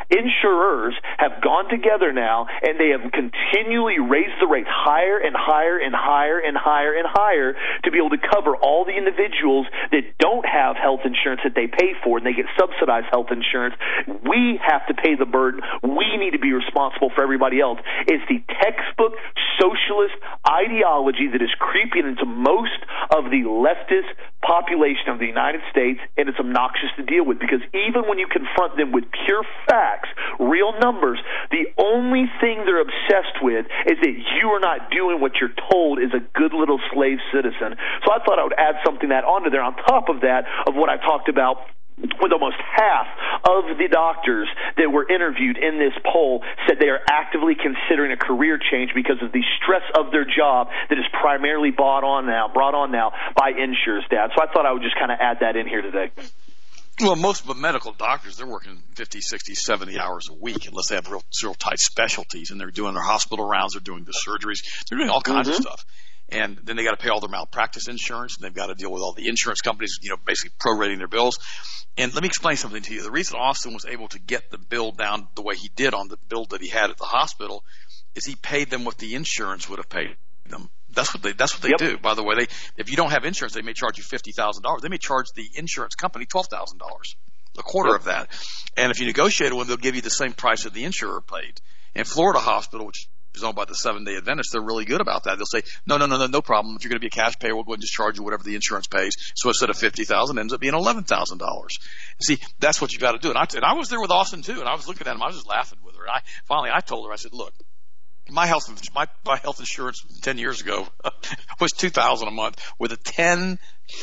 insurers have gone together now, and they have continually raised the rates higher and higher and higher and higher and higher to be able to cover all the individuals that don't have health insurance that they pay for, and they get subsidized health insurance. We have to pay the burden. We need to be responsible for everybody else. It's the textbook socialist ideology that is creeping into most of the leftist population of the United States, and it's obnoxious to deal with, because even when you confront them with pure facts, real numbers, the only thing they're obsessed with is that you are not doing what you're told is a good little slave citizen. So I thought I would add something that onto there on top of that, of what I talked about, with almost half of the doctors that were interviewed in this poll said they are actively considering a career change because of the stress of their job that is primarily brought on now by insurers, Dad. So I thought I would just kind of add that in here today. Well, most medical doctors, they're working 50, 60, 70 hours a week unless they have real tight specialties, and they're doing their hospital rounds, they're doing the surgeries, they're doing all kinds of stuff. And then they got to pay all their malpractice insurance, and they've got to deal with all the insurance companies, basically prorating their bills. And let me explain something to you. The reason Austin was able to get the bill down the way he did on the bill that he had at the hospital is he paid them what the insurance would have paid them. That's what they do. By the way, if you don't have insurance, they may charge you $50,000. They may charge the insurance company $12,000, a quarter of that. And if you negotiate with them, they'll give you the same price that the insurer paid. In Florida Hospital, which is owned by the Seventh-day Adventists, they're really good about that. They'll say, no problem. If you're going to be a cash payer, we'll go ahead and just charge you whatever the insurance pays. So instead of $50,000, it ends up being $11,000. See, that's what you got to do. And I was there with Austin too, and I was looking at him. I was just laughing with her. I told her, I said, look, my health insurance 10 years ago was $2,000 a month with a $10,000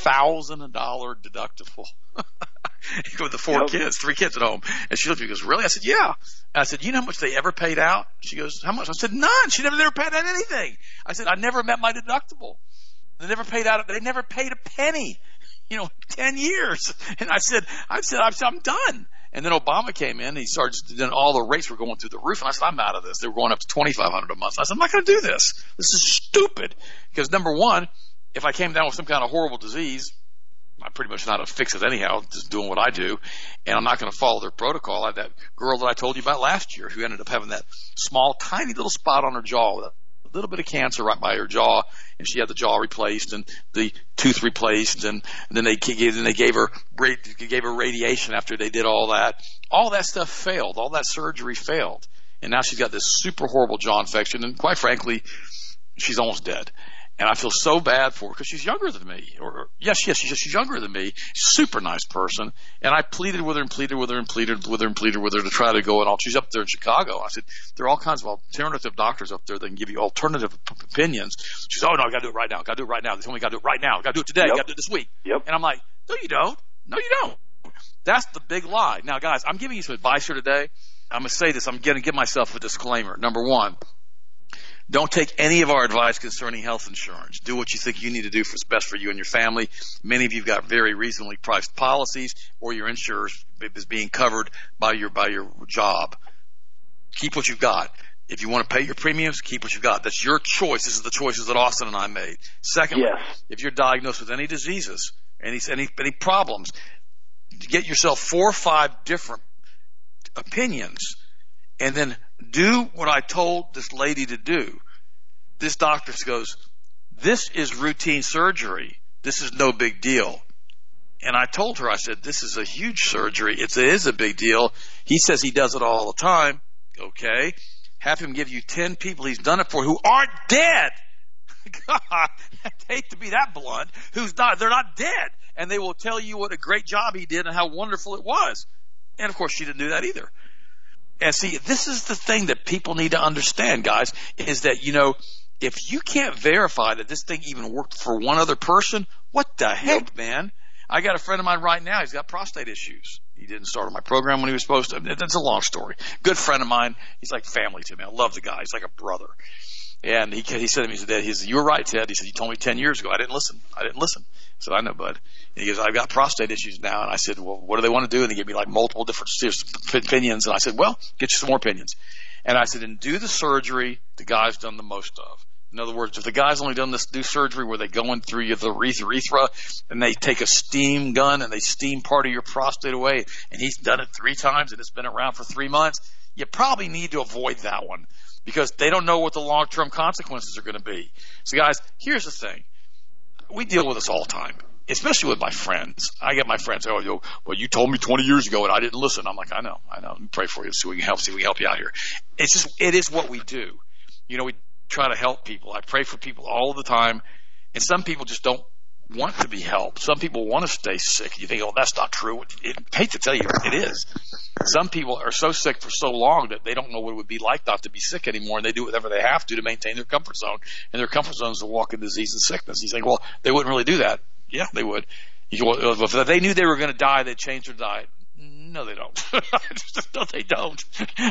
deductible. With the three kids at home. And she looked at me and goes, really? I said, yeah. And I said, you know how much they ever paid out? She goes, how much? I said, none. She never paid out anything. I said, I never met my deductible. They never paid out. They never paid a penny. 10 years. And I said, I'm done. And then Obama came in, and he started, then all the rates were going through the roof, and I said, I'm out of this. They were going up to $2,500 a month. I said, I'm not going to do this. This is stupid. Because number one, if I came down with some kind of horrible disease, I pretty much know how to fix it anyhow, just doing what I do, and I'm not going to follow their protocol. I had that girl that I told you about last year who ended up having that small, tiny little spot on her jaw with a little bit of cancer right by her jaw, and she had the jaw replaced and the tooth replaced, and then they gave her radiation after they did all that. All that stuff failed. All that surgery failed, and now she's got this super horrible jaw infection, and quite frankly, she's almost dead. And I feel so bad for her because she's younger than me. She's younger than me. Super nice person. And I pleaded with her and pleaded with her and pleaded with her and pleaded with her to try to go and all. She's up there in Chicago. I said, there are all kinds of alternative doctors up there that can give you alternative opinions. She said, oh, no, I got to do it right now. I got to do it right now. They told me I got to do it right now. I got to do it today. I got to do it this week. Yep. And I'm like, no, you don't. No, you don't. That's the big lie. Now, guys, I'm giving you some advice here today. I'm going to say this. I'm going to give myself a disclaimer. Number one, don't take any of our advice concerning health insurance. Do what you think you need to do for what's best for you and your family. Many of you have got very reasonably priced policies, or your insurance is being covered by your job. Keep what you've got. If you want to pay your premiums, keep what you've got. That's your choice. This is the choices that Austin and I made. Secondly, if you're diagnosed with any diseases, any problems, get yourself 4 or 5 different opinions, and then do what I told this lady to do. This doctor goes, this is routine surgery. This is no big deal. And I told her, I said, this is a huge surgery. It is a big deal. He says he does it all the time. Okay. Have him give you 10 people he's done it for who aren't dead. God, I hate to be that blunt. They're not dead. And they will tell you what a great job he did and how wonderful it was. And of course, she didn't do that either. And see, this is the thing that people need to understand, guys, is that, if you can't verify that this thing even worked for one other person, what the heck, man? I got a friend of mine right now. He's got prostate issues. He didn't start on my program when he was supposed to. That's a long story. Good friend of mine. He's like family to me. I love the guy. He's like a brother. And he said to me, he said, you were right, Ted. He said, you told me 10 years ago. I didn't listen. I said, I know, bud. And he goes, I've got prostate issues now. And I said, well, what do they want to do? And he gave me like multiple different opinions. And I said, well, get you some more opinions. And I said, and do the surgery the guy's done the most of. In other words, if the guy's only done this do surgery where they go in through the urethra and they take a steam gun and they steam part of your prostate away, and he's done it 3 times and it's been around for 3 months, you probably need to avoid that one because they don't know what the long-term consequences are going to be. So, guys, here's the thing. We deal with this all the time, especially with my friends. I get my friends, well, you told me 20 years ago and I didn't listen. I'm like, I know. Let me pray for you, see if we can help you out here. It is what we do. We try to help people. I pray for people all the time, and some people just don't want to be helped. Some people want to stay sick. You think, that's not true. I hate to tell you, it is. Some people are so sick for so long that they don't know what it would be like not to be sick anymore, and they do whatever they have to maintain their comfort zone, and their comfort zone is to walk in disease and sickness. You think, they wouldn't really do that. Yeah, they would. If they knew they were going to die, they'd change their diet. No, they don't. No, they don't.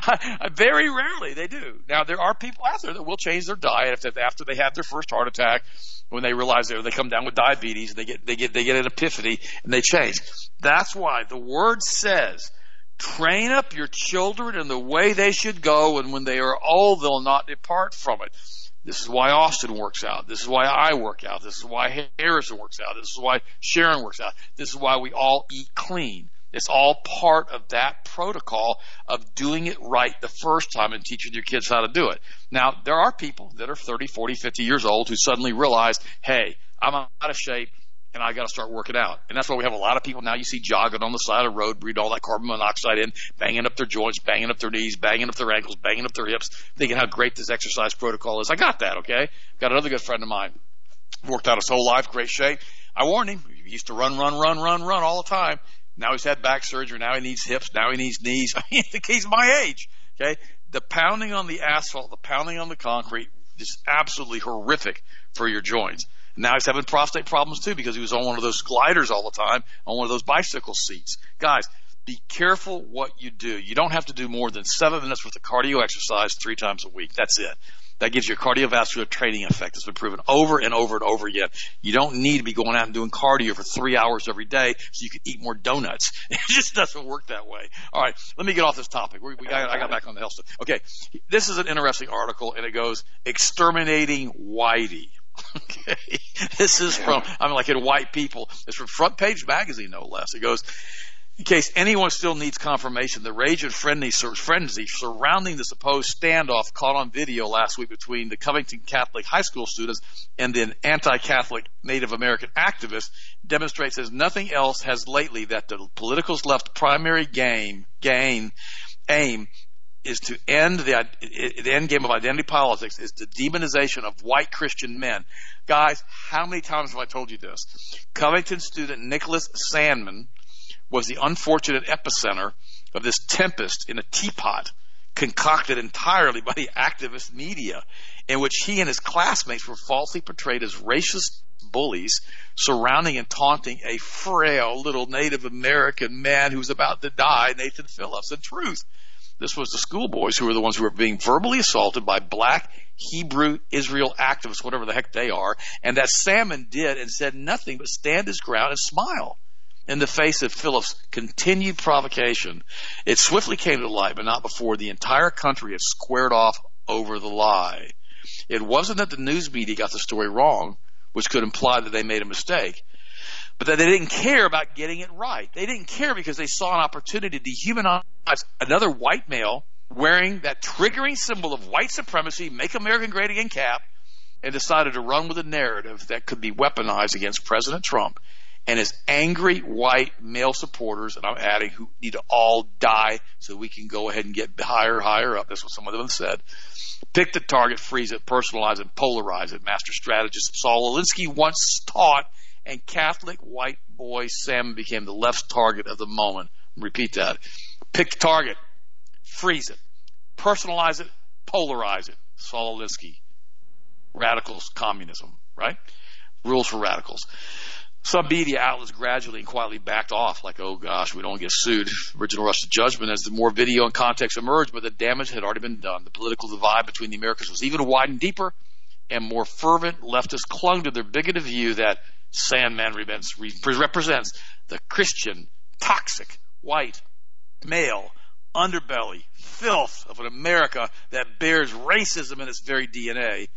Very rarely they do. Now, there are people out there that will change their diet after they have their first heart attack, when they realize they come down with diabetes, they get an epiphany and they change. That's why the word says, train up your children in the way they should go, and when they are old, they'll not depart from it. This is why Austin works out. This is why I work out. This is why Harrison works out. This is why Sharon works out. This is why we all eat clean. It's all part of that protocol of doing it right the first time and teaching your kids how to do it. Now, there are people that are 30, 40, 50 years old who suddenly realize, hey, I'm out of shape and I got to start working out. And that's why we have a lot of people now you see jogging on the side of the road, breathing all that carbon monoxide in, banging up their joints, banging up their knees, banging up their ankles, banging up their hips, thinking how great this exercise protocol is. I got that, okay? Got another good friend of mine. Worked out his whole life, great shape. I warned him. He used to run all the time. Now he's had back surgery. Now he needs hips. Now he needs knees. He's my age. Okay, the pounding on the asphalt, the pounding on the concrete is absolutely horrific for your joints. Now he's having prostate problems too because he was on one of those gliders all the time, on one of those bicycle seats. Guys, be careful what you do. You don't have to do more than 7 minutes worth of cardio exercise 3 times a week. That's it. That gives you a cardiovascular training effect. It's been proven over and over and over again. You don't need to be going out and doing cardio for 3 hours every day so you can eat more donuts. It just doesn't work that way. All right, let me get off this topic. I got back on the health stuff. Okay, this is an interesting article, and it goes, Exterminating Whitey. Okay, this is from, in White People. It's from Front Page Magazine, no less. It goes, in case anyone still needs confirmation, the rage and frenzy surrounding the supposed standoff caught on video last week between the Covington Catholic high school students and the anti-Catholic Native American activists demonstrates as nothing else has lately that the politicals' left primary aim is to end the end game of identity politics is the demonization of white Christian men. Guys, how many times have I told you this? Covington student Nicholas Sandman was the unfortunate epicenter of this tempest in a teapot concocted entirely by the activist media, in which he and his classmates were falsely portrayed as racist bullies surrounding and taunting a frail little Native American man who was about to die, Nathan Phillips. In truth, this was the schoolboys who were the ones who were being verbally assaulted by black Hebrew Israel activists, whatever the heck they are, and that Salmon did and said nothing but stand his ground and smile in the face of Phillips' continued provocation. It swiftly came to light, but not before the entire country had squared off over the lie. It wasn't that the news media got the story wrong, which could imply that they made a mistake, but that they didn't care about getting it right. They didn't care because they saw an opportunity to dehumanize another white male wearing that triggering symbol of white supremacy, Make America Great Again cap, and decided to run with a narrative that could be weaponized against President Trump and his angry white male supporters, and I'm adding, who need to all die so we can go ahead and get higher up. That's what some of them said. Pick the target, freeze it, personalize it, polarize it. Master strategist Saul Alinsky once taught, and Catholic white boy Sam became the left's target of the moment. Repeat that. Pick the target, freeze it, personalize it, polarize it. Saul Alinsky. Radicals, communism, right? Rules for radicals. Some media outlets gradually and quietly backed off, like, oh gosh, we don't get sued. Original rush to judgment as the more video and context emerged, but the damage had already been done. The political divide between the Americas was even widened deeper, and more fervent leftists clung to their bigoted view that Sandman represents the Christian, toxic, white, male, underbelly, filth of an America that bears racism in its very DNA.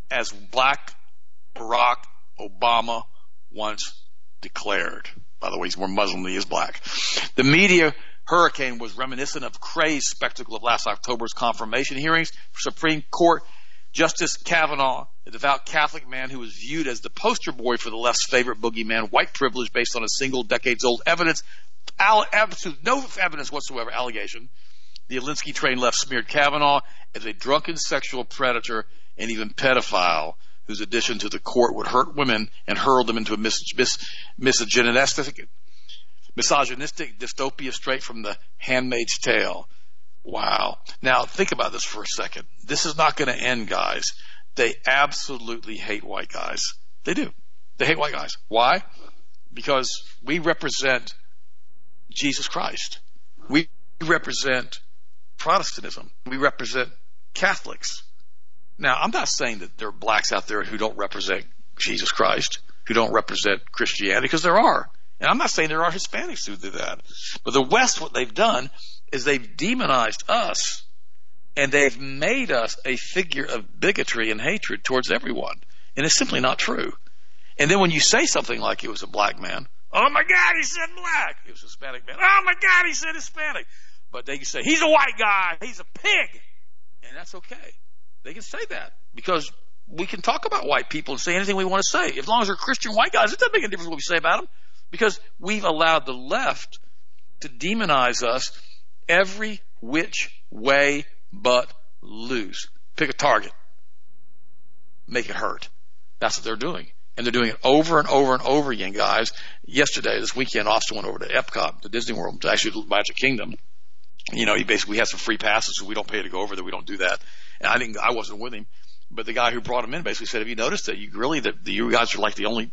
as Black Barack Obama once declared. By the way, he's more Muslim than he is black. The media hurricane was reminiscent of the crazed spectacle of last October's confirmation hearings for Supreme Court Justice Kavanaugh, a devout Catholic man who was viewed as the poster boy for the left's favorite boogeyman, white privilege based on a single decades-old evidence, absolute no evidence whatsoever, allegation. The Alinsky-trained left smeared Kavanaugh as a drunken sexual predator and even pedophile whose addition to the court would hurt women and hurl them into a misogynistic dystopia straight from The Handmaid's Tale. Wow. Now, think about this for a second. This is not going to end, guys. They absolutely hate white guys. They do. They hate white guys. Why? Because we represent Jesus Christ. We represent Protestantism. We represent Catholics. Now, I'm not saying that there are blacks out there who don't represent Jesus Christ, who don't represent Christianity, because there are. And I'm not saying there are Hispanics who do that. But the West, what they've done is they've demonized us, and they've made us a figure of bigotry and hatred towards everyone. And it's simply not true. And then when you say something like it was a black man, oh my God, he said black. It was a Hispanic man. Oh my God, he said Hispanic. But they can say, he's a white guy. He's a pig. And that's okay. They can say that because we can talk about white people and say anything we want to say. As long as they're Christian white guys, it doesn't make a difference what we say about them, because we've allowed the left to demonize us every which way but loose. Pick a target. Make it hurt. That's what they're doing. And they're doing it over and over and over again, guys. Yesterday, this weekend, Austin went over to Epcot, to Disney World, to actually Magic Kingdom. You know, he basically had some free passes, so we don't pay to go over there. We don't do that. And I wasn't with him, but the guy who brought him in basically said, have you noticed that you guys are like the only,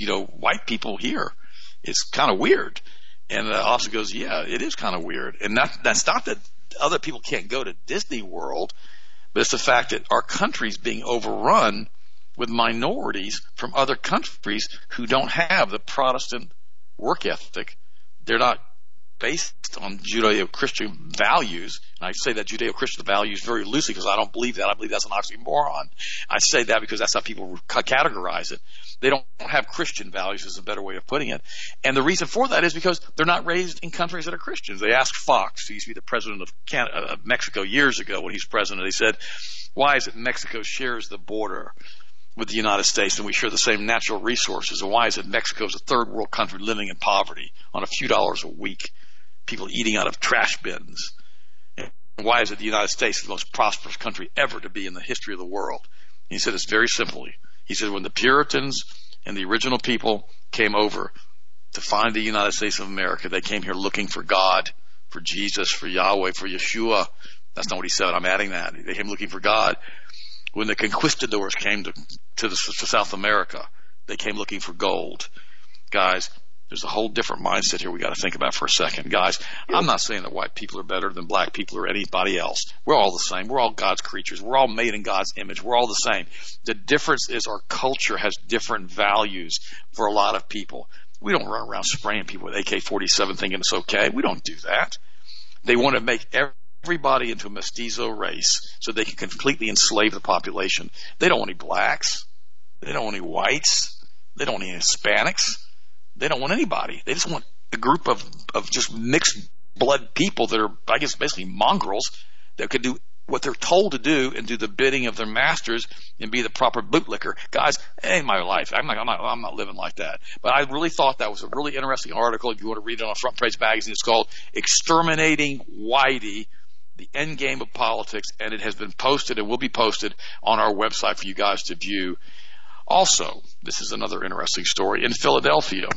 white people here? It's kind of weird. And Austin goes, yeah, it is kind of weird. And that's not that other people can't go to Disney World, but it's the fact that our country's being overrun with minorities from other countries who don't have the Protestant work ethic. They're not based on Judeo-Christian values. And I say that Judeo-Christian values very loosely because I don't believe that. I believe that's an oxymoron. I say that because that's how people categorize it. They don't have Christian values is a better way of putting it. And the reason for that is because they're not raised in countries that are Christians. They asked Fox, who used to be the president of Mexico years ago when he was president, he said, why is it Mexico shares the border with the United States and we share the same natural resources? And why is it Mexico is a third world country living in poverty on a few dollars a week? People eating out of trash bins. And why is it the United States is the most prosperous country ever to be in the history of the world? And he said it's very simply. He said when the Puritans and the original people came over to find the United States of America, they came here looking for God, for Jesus, for Yahweh, for Yeshua. That's not what he said. I'm adding that. They came looking for God. When the conquistadors came to South America, they came looking for gold. Guys, there's a whole different mindset here we got to think about for a second. Guys, I'm not saying that white people are better than black people or anybody else. We're all the same. We're all God's creatures. We're all made in God's image. We're all the same. The difference is our culture has different values for a lot of people. We don't run around spraying people with AK-47 thinking it's okay. We don't do that. They want to make everybody into a mestizo race so they can completely enslave the population. They don't want any blacks. They don't want any whites. They don't want any Hispanics. They don't want anybody. They just want a group of just mixed blood people that are, I guess, basically mongrels that could do what they're told to do and do the bidding of their masters and be the proper bootlicker. Guys, it ain't my life. I'm not living like that. But I really thought that was a really interesting article. If you want to read it on Front Page Magazine, it's called Exterminating Whitey, the End Game of Politics, and it has been posted and will be posted on our website for you guys to view. Also, this is another interesting story. In Philadelphia,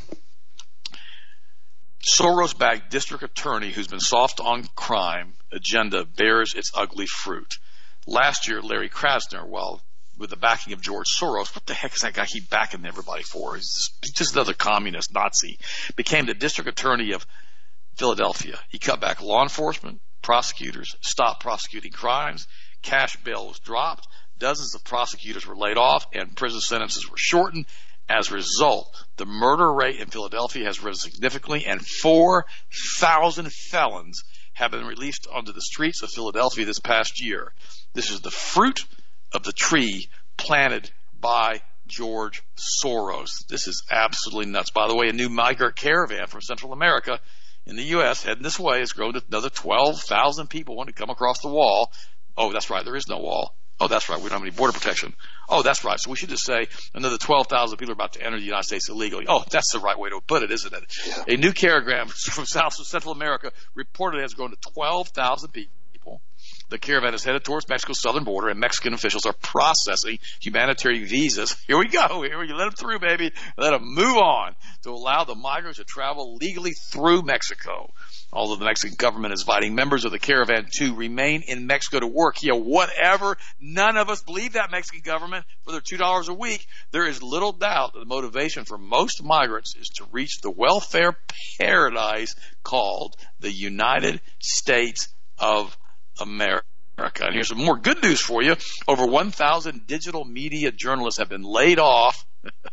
Soros-backed district attorney who's been soft on crime agenda bears its ugly fruit. Last year, Larry Krasner, with the backing of George Soros, what the heck is that guy keep backing everybody for? He's just another communist Nazi, became the district attorney of Philadelphia. He cut back law enforcement, prosecutors, stopped prosecuting crimes, cash bail was dropped, dozens of prosecutors were laid off, and prison sentences were shortened. As a result, the murder rate in Philadelphia has risen significantly, and 4,000 felons have been released onto the streets of Philadelphia this past year. This is the fruit of the tree planted by George Soros. This is absolutely nuts. By the way, a new migrant caravan from Central America in the U.S. heading this way has grown to another 12,000 people want to come across the wall. Oh, that's right. There is no wall. Oh, that's right. We don't have any border protection. Oh, that's right. So we should just say another 12,000 people are about to enter the United States illegally. Oh, that's the right way to put it, isn't it? Yeah. A new caravan from Central America reportedly has grown to 12,000 people. The caravan is headed towards Mexico's southern border, and Mexican officials are processing humanitarian visas. Here we go. Here we go. Let them through, baby. Let them move on to allow the migrants to travel legally through Mexico. Although the Mexican government is inviting members of the caravan to remain in Mexico to work. Yeah, whatever. None of us believe that Mexican government for their $2 a week. There is little doubt that the motivation for most migrants is to reach the welfare paradise called the United States of America. And here's some more good news for you. Over 1,000 digital media journalists have been laid off.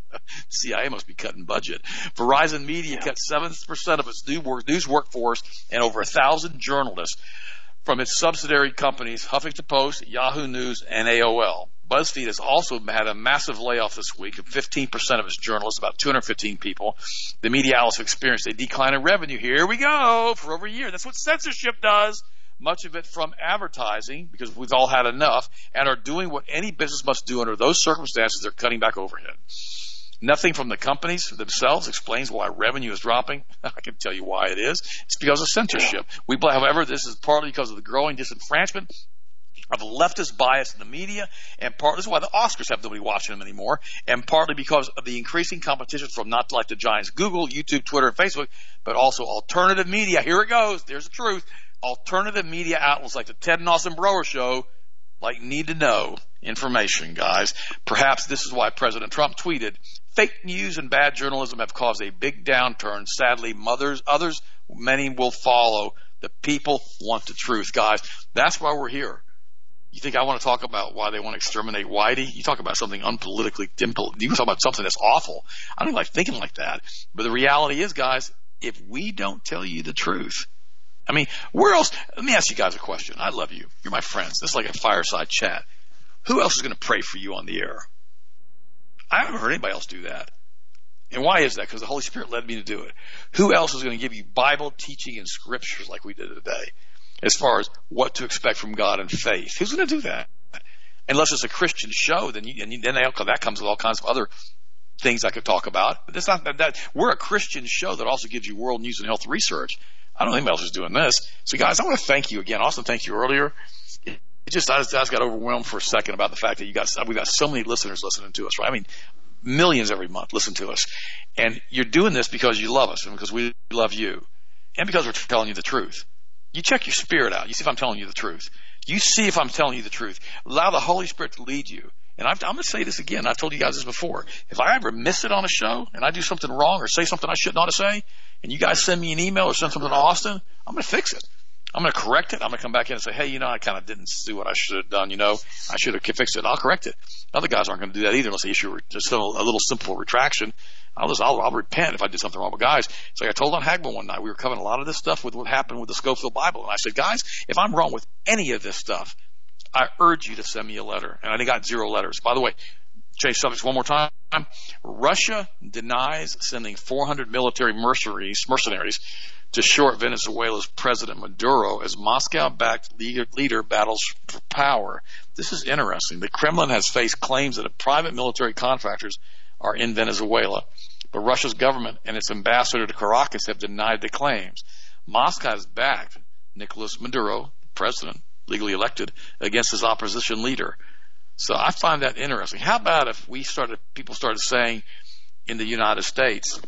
CIA must be cutting budget. Verizon Media cut 7% of its news workforce and over 1,000 journalists from its subsidiary companies, Huffington Post, Yahoo News, and AOL. BuzzFeed has also had a massive layoff this week of 15% of its journalists, about 215 people. The media outlets have experienced a decline in revenue. Here we go for over a year. That's what censorship does. Much of it from advertising, because we've all had enough, and are doing what any business must do under those circumstances. They're cutting back overhead. Nothing from the companies themselves explains why revenue is dropping. I can tell you why it is. It's because of censorship. However, this is partly because of the growing disenfranchisement of leftist bias in the media, and partly this is why the Oscars have nobody watching them anymore, and partly because of the increasing competition from not like the giants Google, YouTube, Twitter, and Facebook, but also alternative media. Here it goes. There's the truth. Alternative media outlets like the Ted and Austin Broer Show need to know information, guys. Perhaps this is why President Trump tweeted, "Fake news and bad journalism have caused a big downturn. Sadly, many will follow. The people want the truth," guys. That's why we're here. You think I want to talk about why they want to exterminate Whitey? You talk about something unpolitically, you talk about something that's awful. I don't like thinking like that. But the reality is, guys, if we don't tell you the truth, I mean, where else? Let me ask you guys a question. I love you. You're my friends. This is like a fireside chat. Who else is going to pray for you on the air? I haven't heard anybody else do that. And why is that? Because the Holy Spirit led me to do it. Who else is going to give you Bible teaching and scriptures like we did today, as far as what to expect from God and faith? Who's going to do that? Unless it's a Christian show, then that comes with all kinds of other things I could talk about. But it's not that. We're a Christian show that also gives you world news and health research. I don't think anybody else is doing this. So, guys, I want to thank you again. Austin, thank you earlier. I just got overwhelmed for a second about the fact that we've got so many listeners listening to us, right? I mean, millions every month listen to us. And you're doing this because you love us and because we love you and because we're telling you the truth. You check your spirit out. You see if I'm telling you the truth. You see if I'm telling you the truth. Allow the Holy Spirit to lead you. And I'm going to say this again. I've told you guys this before. If I ever miss it on a show and I do something wrong or say something I shouldn't ought to say, and you guys send me an email or send something to Austin, I'm going to fix it. I'm going to correct it. I'm going to come back in and say, hey, I kind of didn't do what I should have done. I should have fixed it. I'll correct it. Other guys aren't going to do that either unless they issue just a little simple retraction. I'll repent if I did something wrong. But guys, it's like I told on Hagman one night, we were covering a lot of this stuff with what happened with the Scofield Bible. And I said, guys, if I'm wrong with any of this stuff, I urge you to send me a letter. And I got 0 letters. By the way, change subjects one more time. Russia denies sending 400 military mercenaries to short Venezuela's President Maduro as Moscow-backed leader battles for power. This is interesting. The Kremlin has faced claims that private military contractors are in Venezuela, but Russia's government and its ambassador to Caracas have denied the claims. Moscow has backed Nicolas Maduro, president, legally elected, against his opposition leader. So I find that interesting. How about if people started saying in the United States,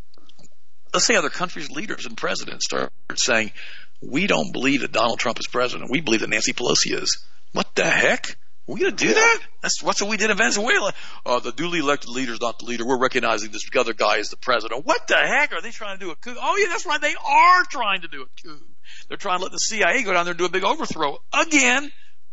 let's say other countries' leaders and presidents start saying, we don't believe that Donald Trump is president. We believe that Nancy Pelosi is. What the heck? Are we going to do that? That's what we did in Venezuela. The duly elected leader is not the leader. We're recognizing this other guy is the president. What the heck? Are they trying to do a coup? Oh, yeah, that's right. They are trying to do a coup. They're trying to let the CIA go down there and do a big overthrow again.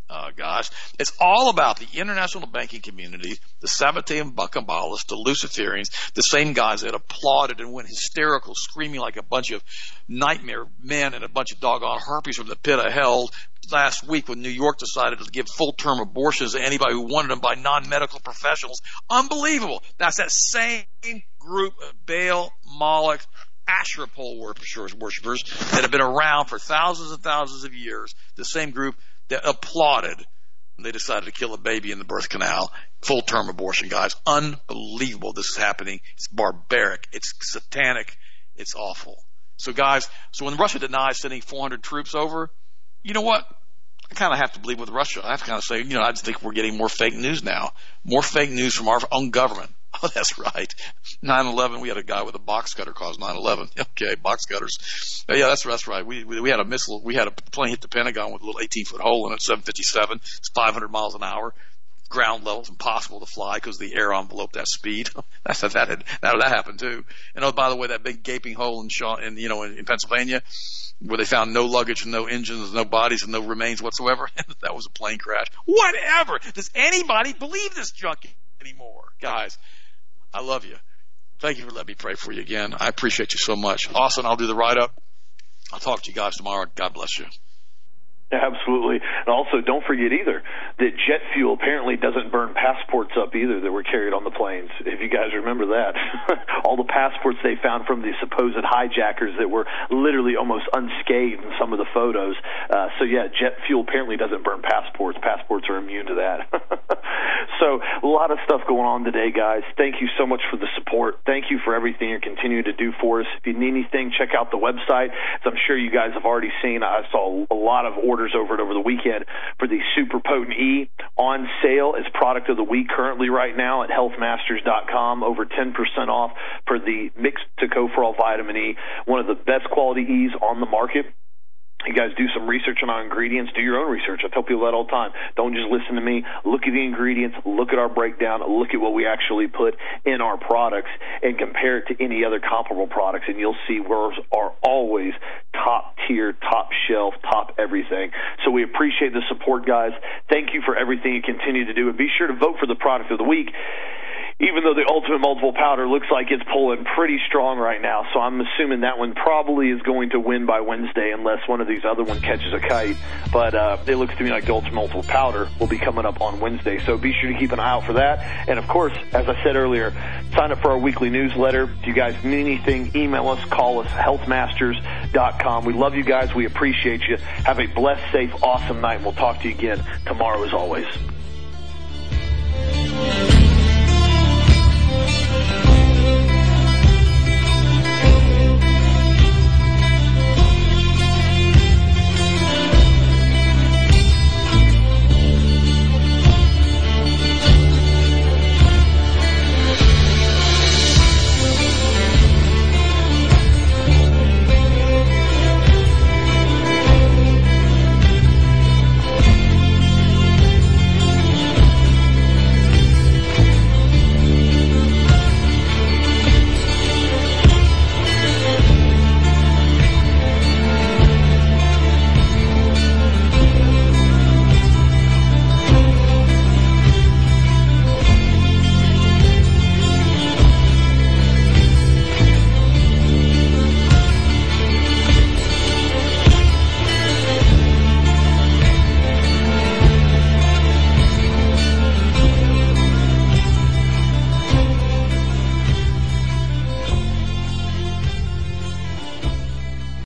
guys. It's all about the international banking community, the Sabbatean Bacchanalists, the Luciferians, the same guys that applauded and went hysterical, screaming like a bunch of nightmare men and a bunch of doggone harpies from the pit of hell last week when New York decided to give full-term abortions to anybody who wanted them by non-medical professionals. Unbelievable. That's that same group of Baal, Moloch, Asherah pole worshippers that have been around for thousands and thousands of years. The same group that applauded when they decided to kill a baby in the birth canal. Full-term abortion, guys. Unbelievable this is happening. It's barbaric. It's satanic. It's awful. So, guys, when Russia denies sending 400 troops over, you know what? I kind of have to believe with Russia. I have to kind of say, I just think we're getting more fake news now. More fake news from our own government. Oh, that's right. 9/11, we had a guy with a box cutter caused 9/11. Okay, box cutters. Yeah, that's right. We had a missile. We had a plane hit the Pentagon with a little 18-foot hole in it, 757. It's 500 miles an hour. Ground level. It's impossible to fly because the air envelope that speed. That happened too. And oh, by the way, that big gaping hole in Pennsylvania, where they found no luggage and no engines, no bodies and no remains whatsoever. That was a plane crash. Whatever. Does anybody believe this junk anymore? Guys, I love you. Thank you for letting me pray for you again. I appreciate you so much. Austin, I'll do the write-up. I'll talk to you guys tomorrow. God bless you. Absolutely. And also, don't forget either that jet fuel apparently doesn't burn passports up either that were carried on the planes, if you guys remember that. All the passports they found from the supposed hijackers that were literally almost unscathed in some of the photos. So, jet fuel apparently doesn't burn passports. Passports are immune to that. So, a lot of stuff going on today, guys. Thank you so much for the support. Thank you for everything you're continuing to do for us. If you need anything, check out the website. As I'm sure you guys have already seen, I saw a lot of orders over the weekend for the Super Potent E on sale as product of the week currently right now at healthmasters.com. Over 10% off for the Mixed Tocopherol Vitamin E, one of the best quality E's on the market. You guys do some research on our ingredients. Do your own research. I tell people that all the time. Don't just listen to me. Look at the ingredients. Look at our breakdown. Look at what we actually put in our products and compare it to any other comparable products, and you'll see ours are always top tier, top shelf, top everything. So we appreciate the support, guys. Thank you for everything you continue to do, and be sure to vote for the product of the week. Even though the Ultimate Multiple Powder looks like it's pulling pretty strong right now, so I'm assuming that one probably is going to win by Wednesday unless one of these other ones catches a kite. But it looks to me like the Ultimate Multiple Powder will be coming up on Wednesday, so be sure to keep an eye out for that. And, of course, as I said earlier, sign up for our weekly newsletter. If you guys need anything, email us, call us, healthmasters.com. We love you guys. We appreciate you. Have a blessed, safe, awesome night, and we'll talk to you again tomorrow as always.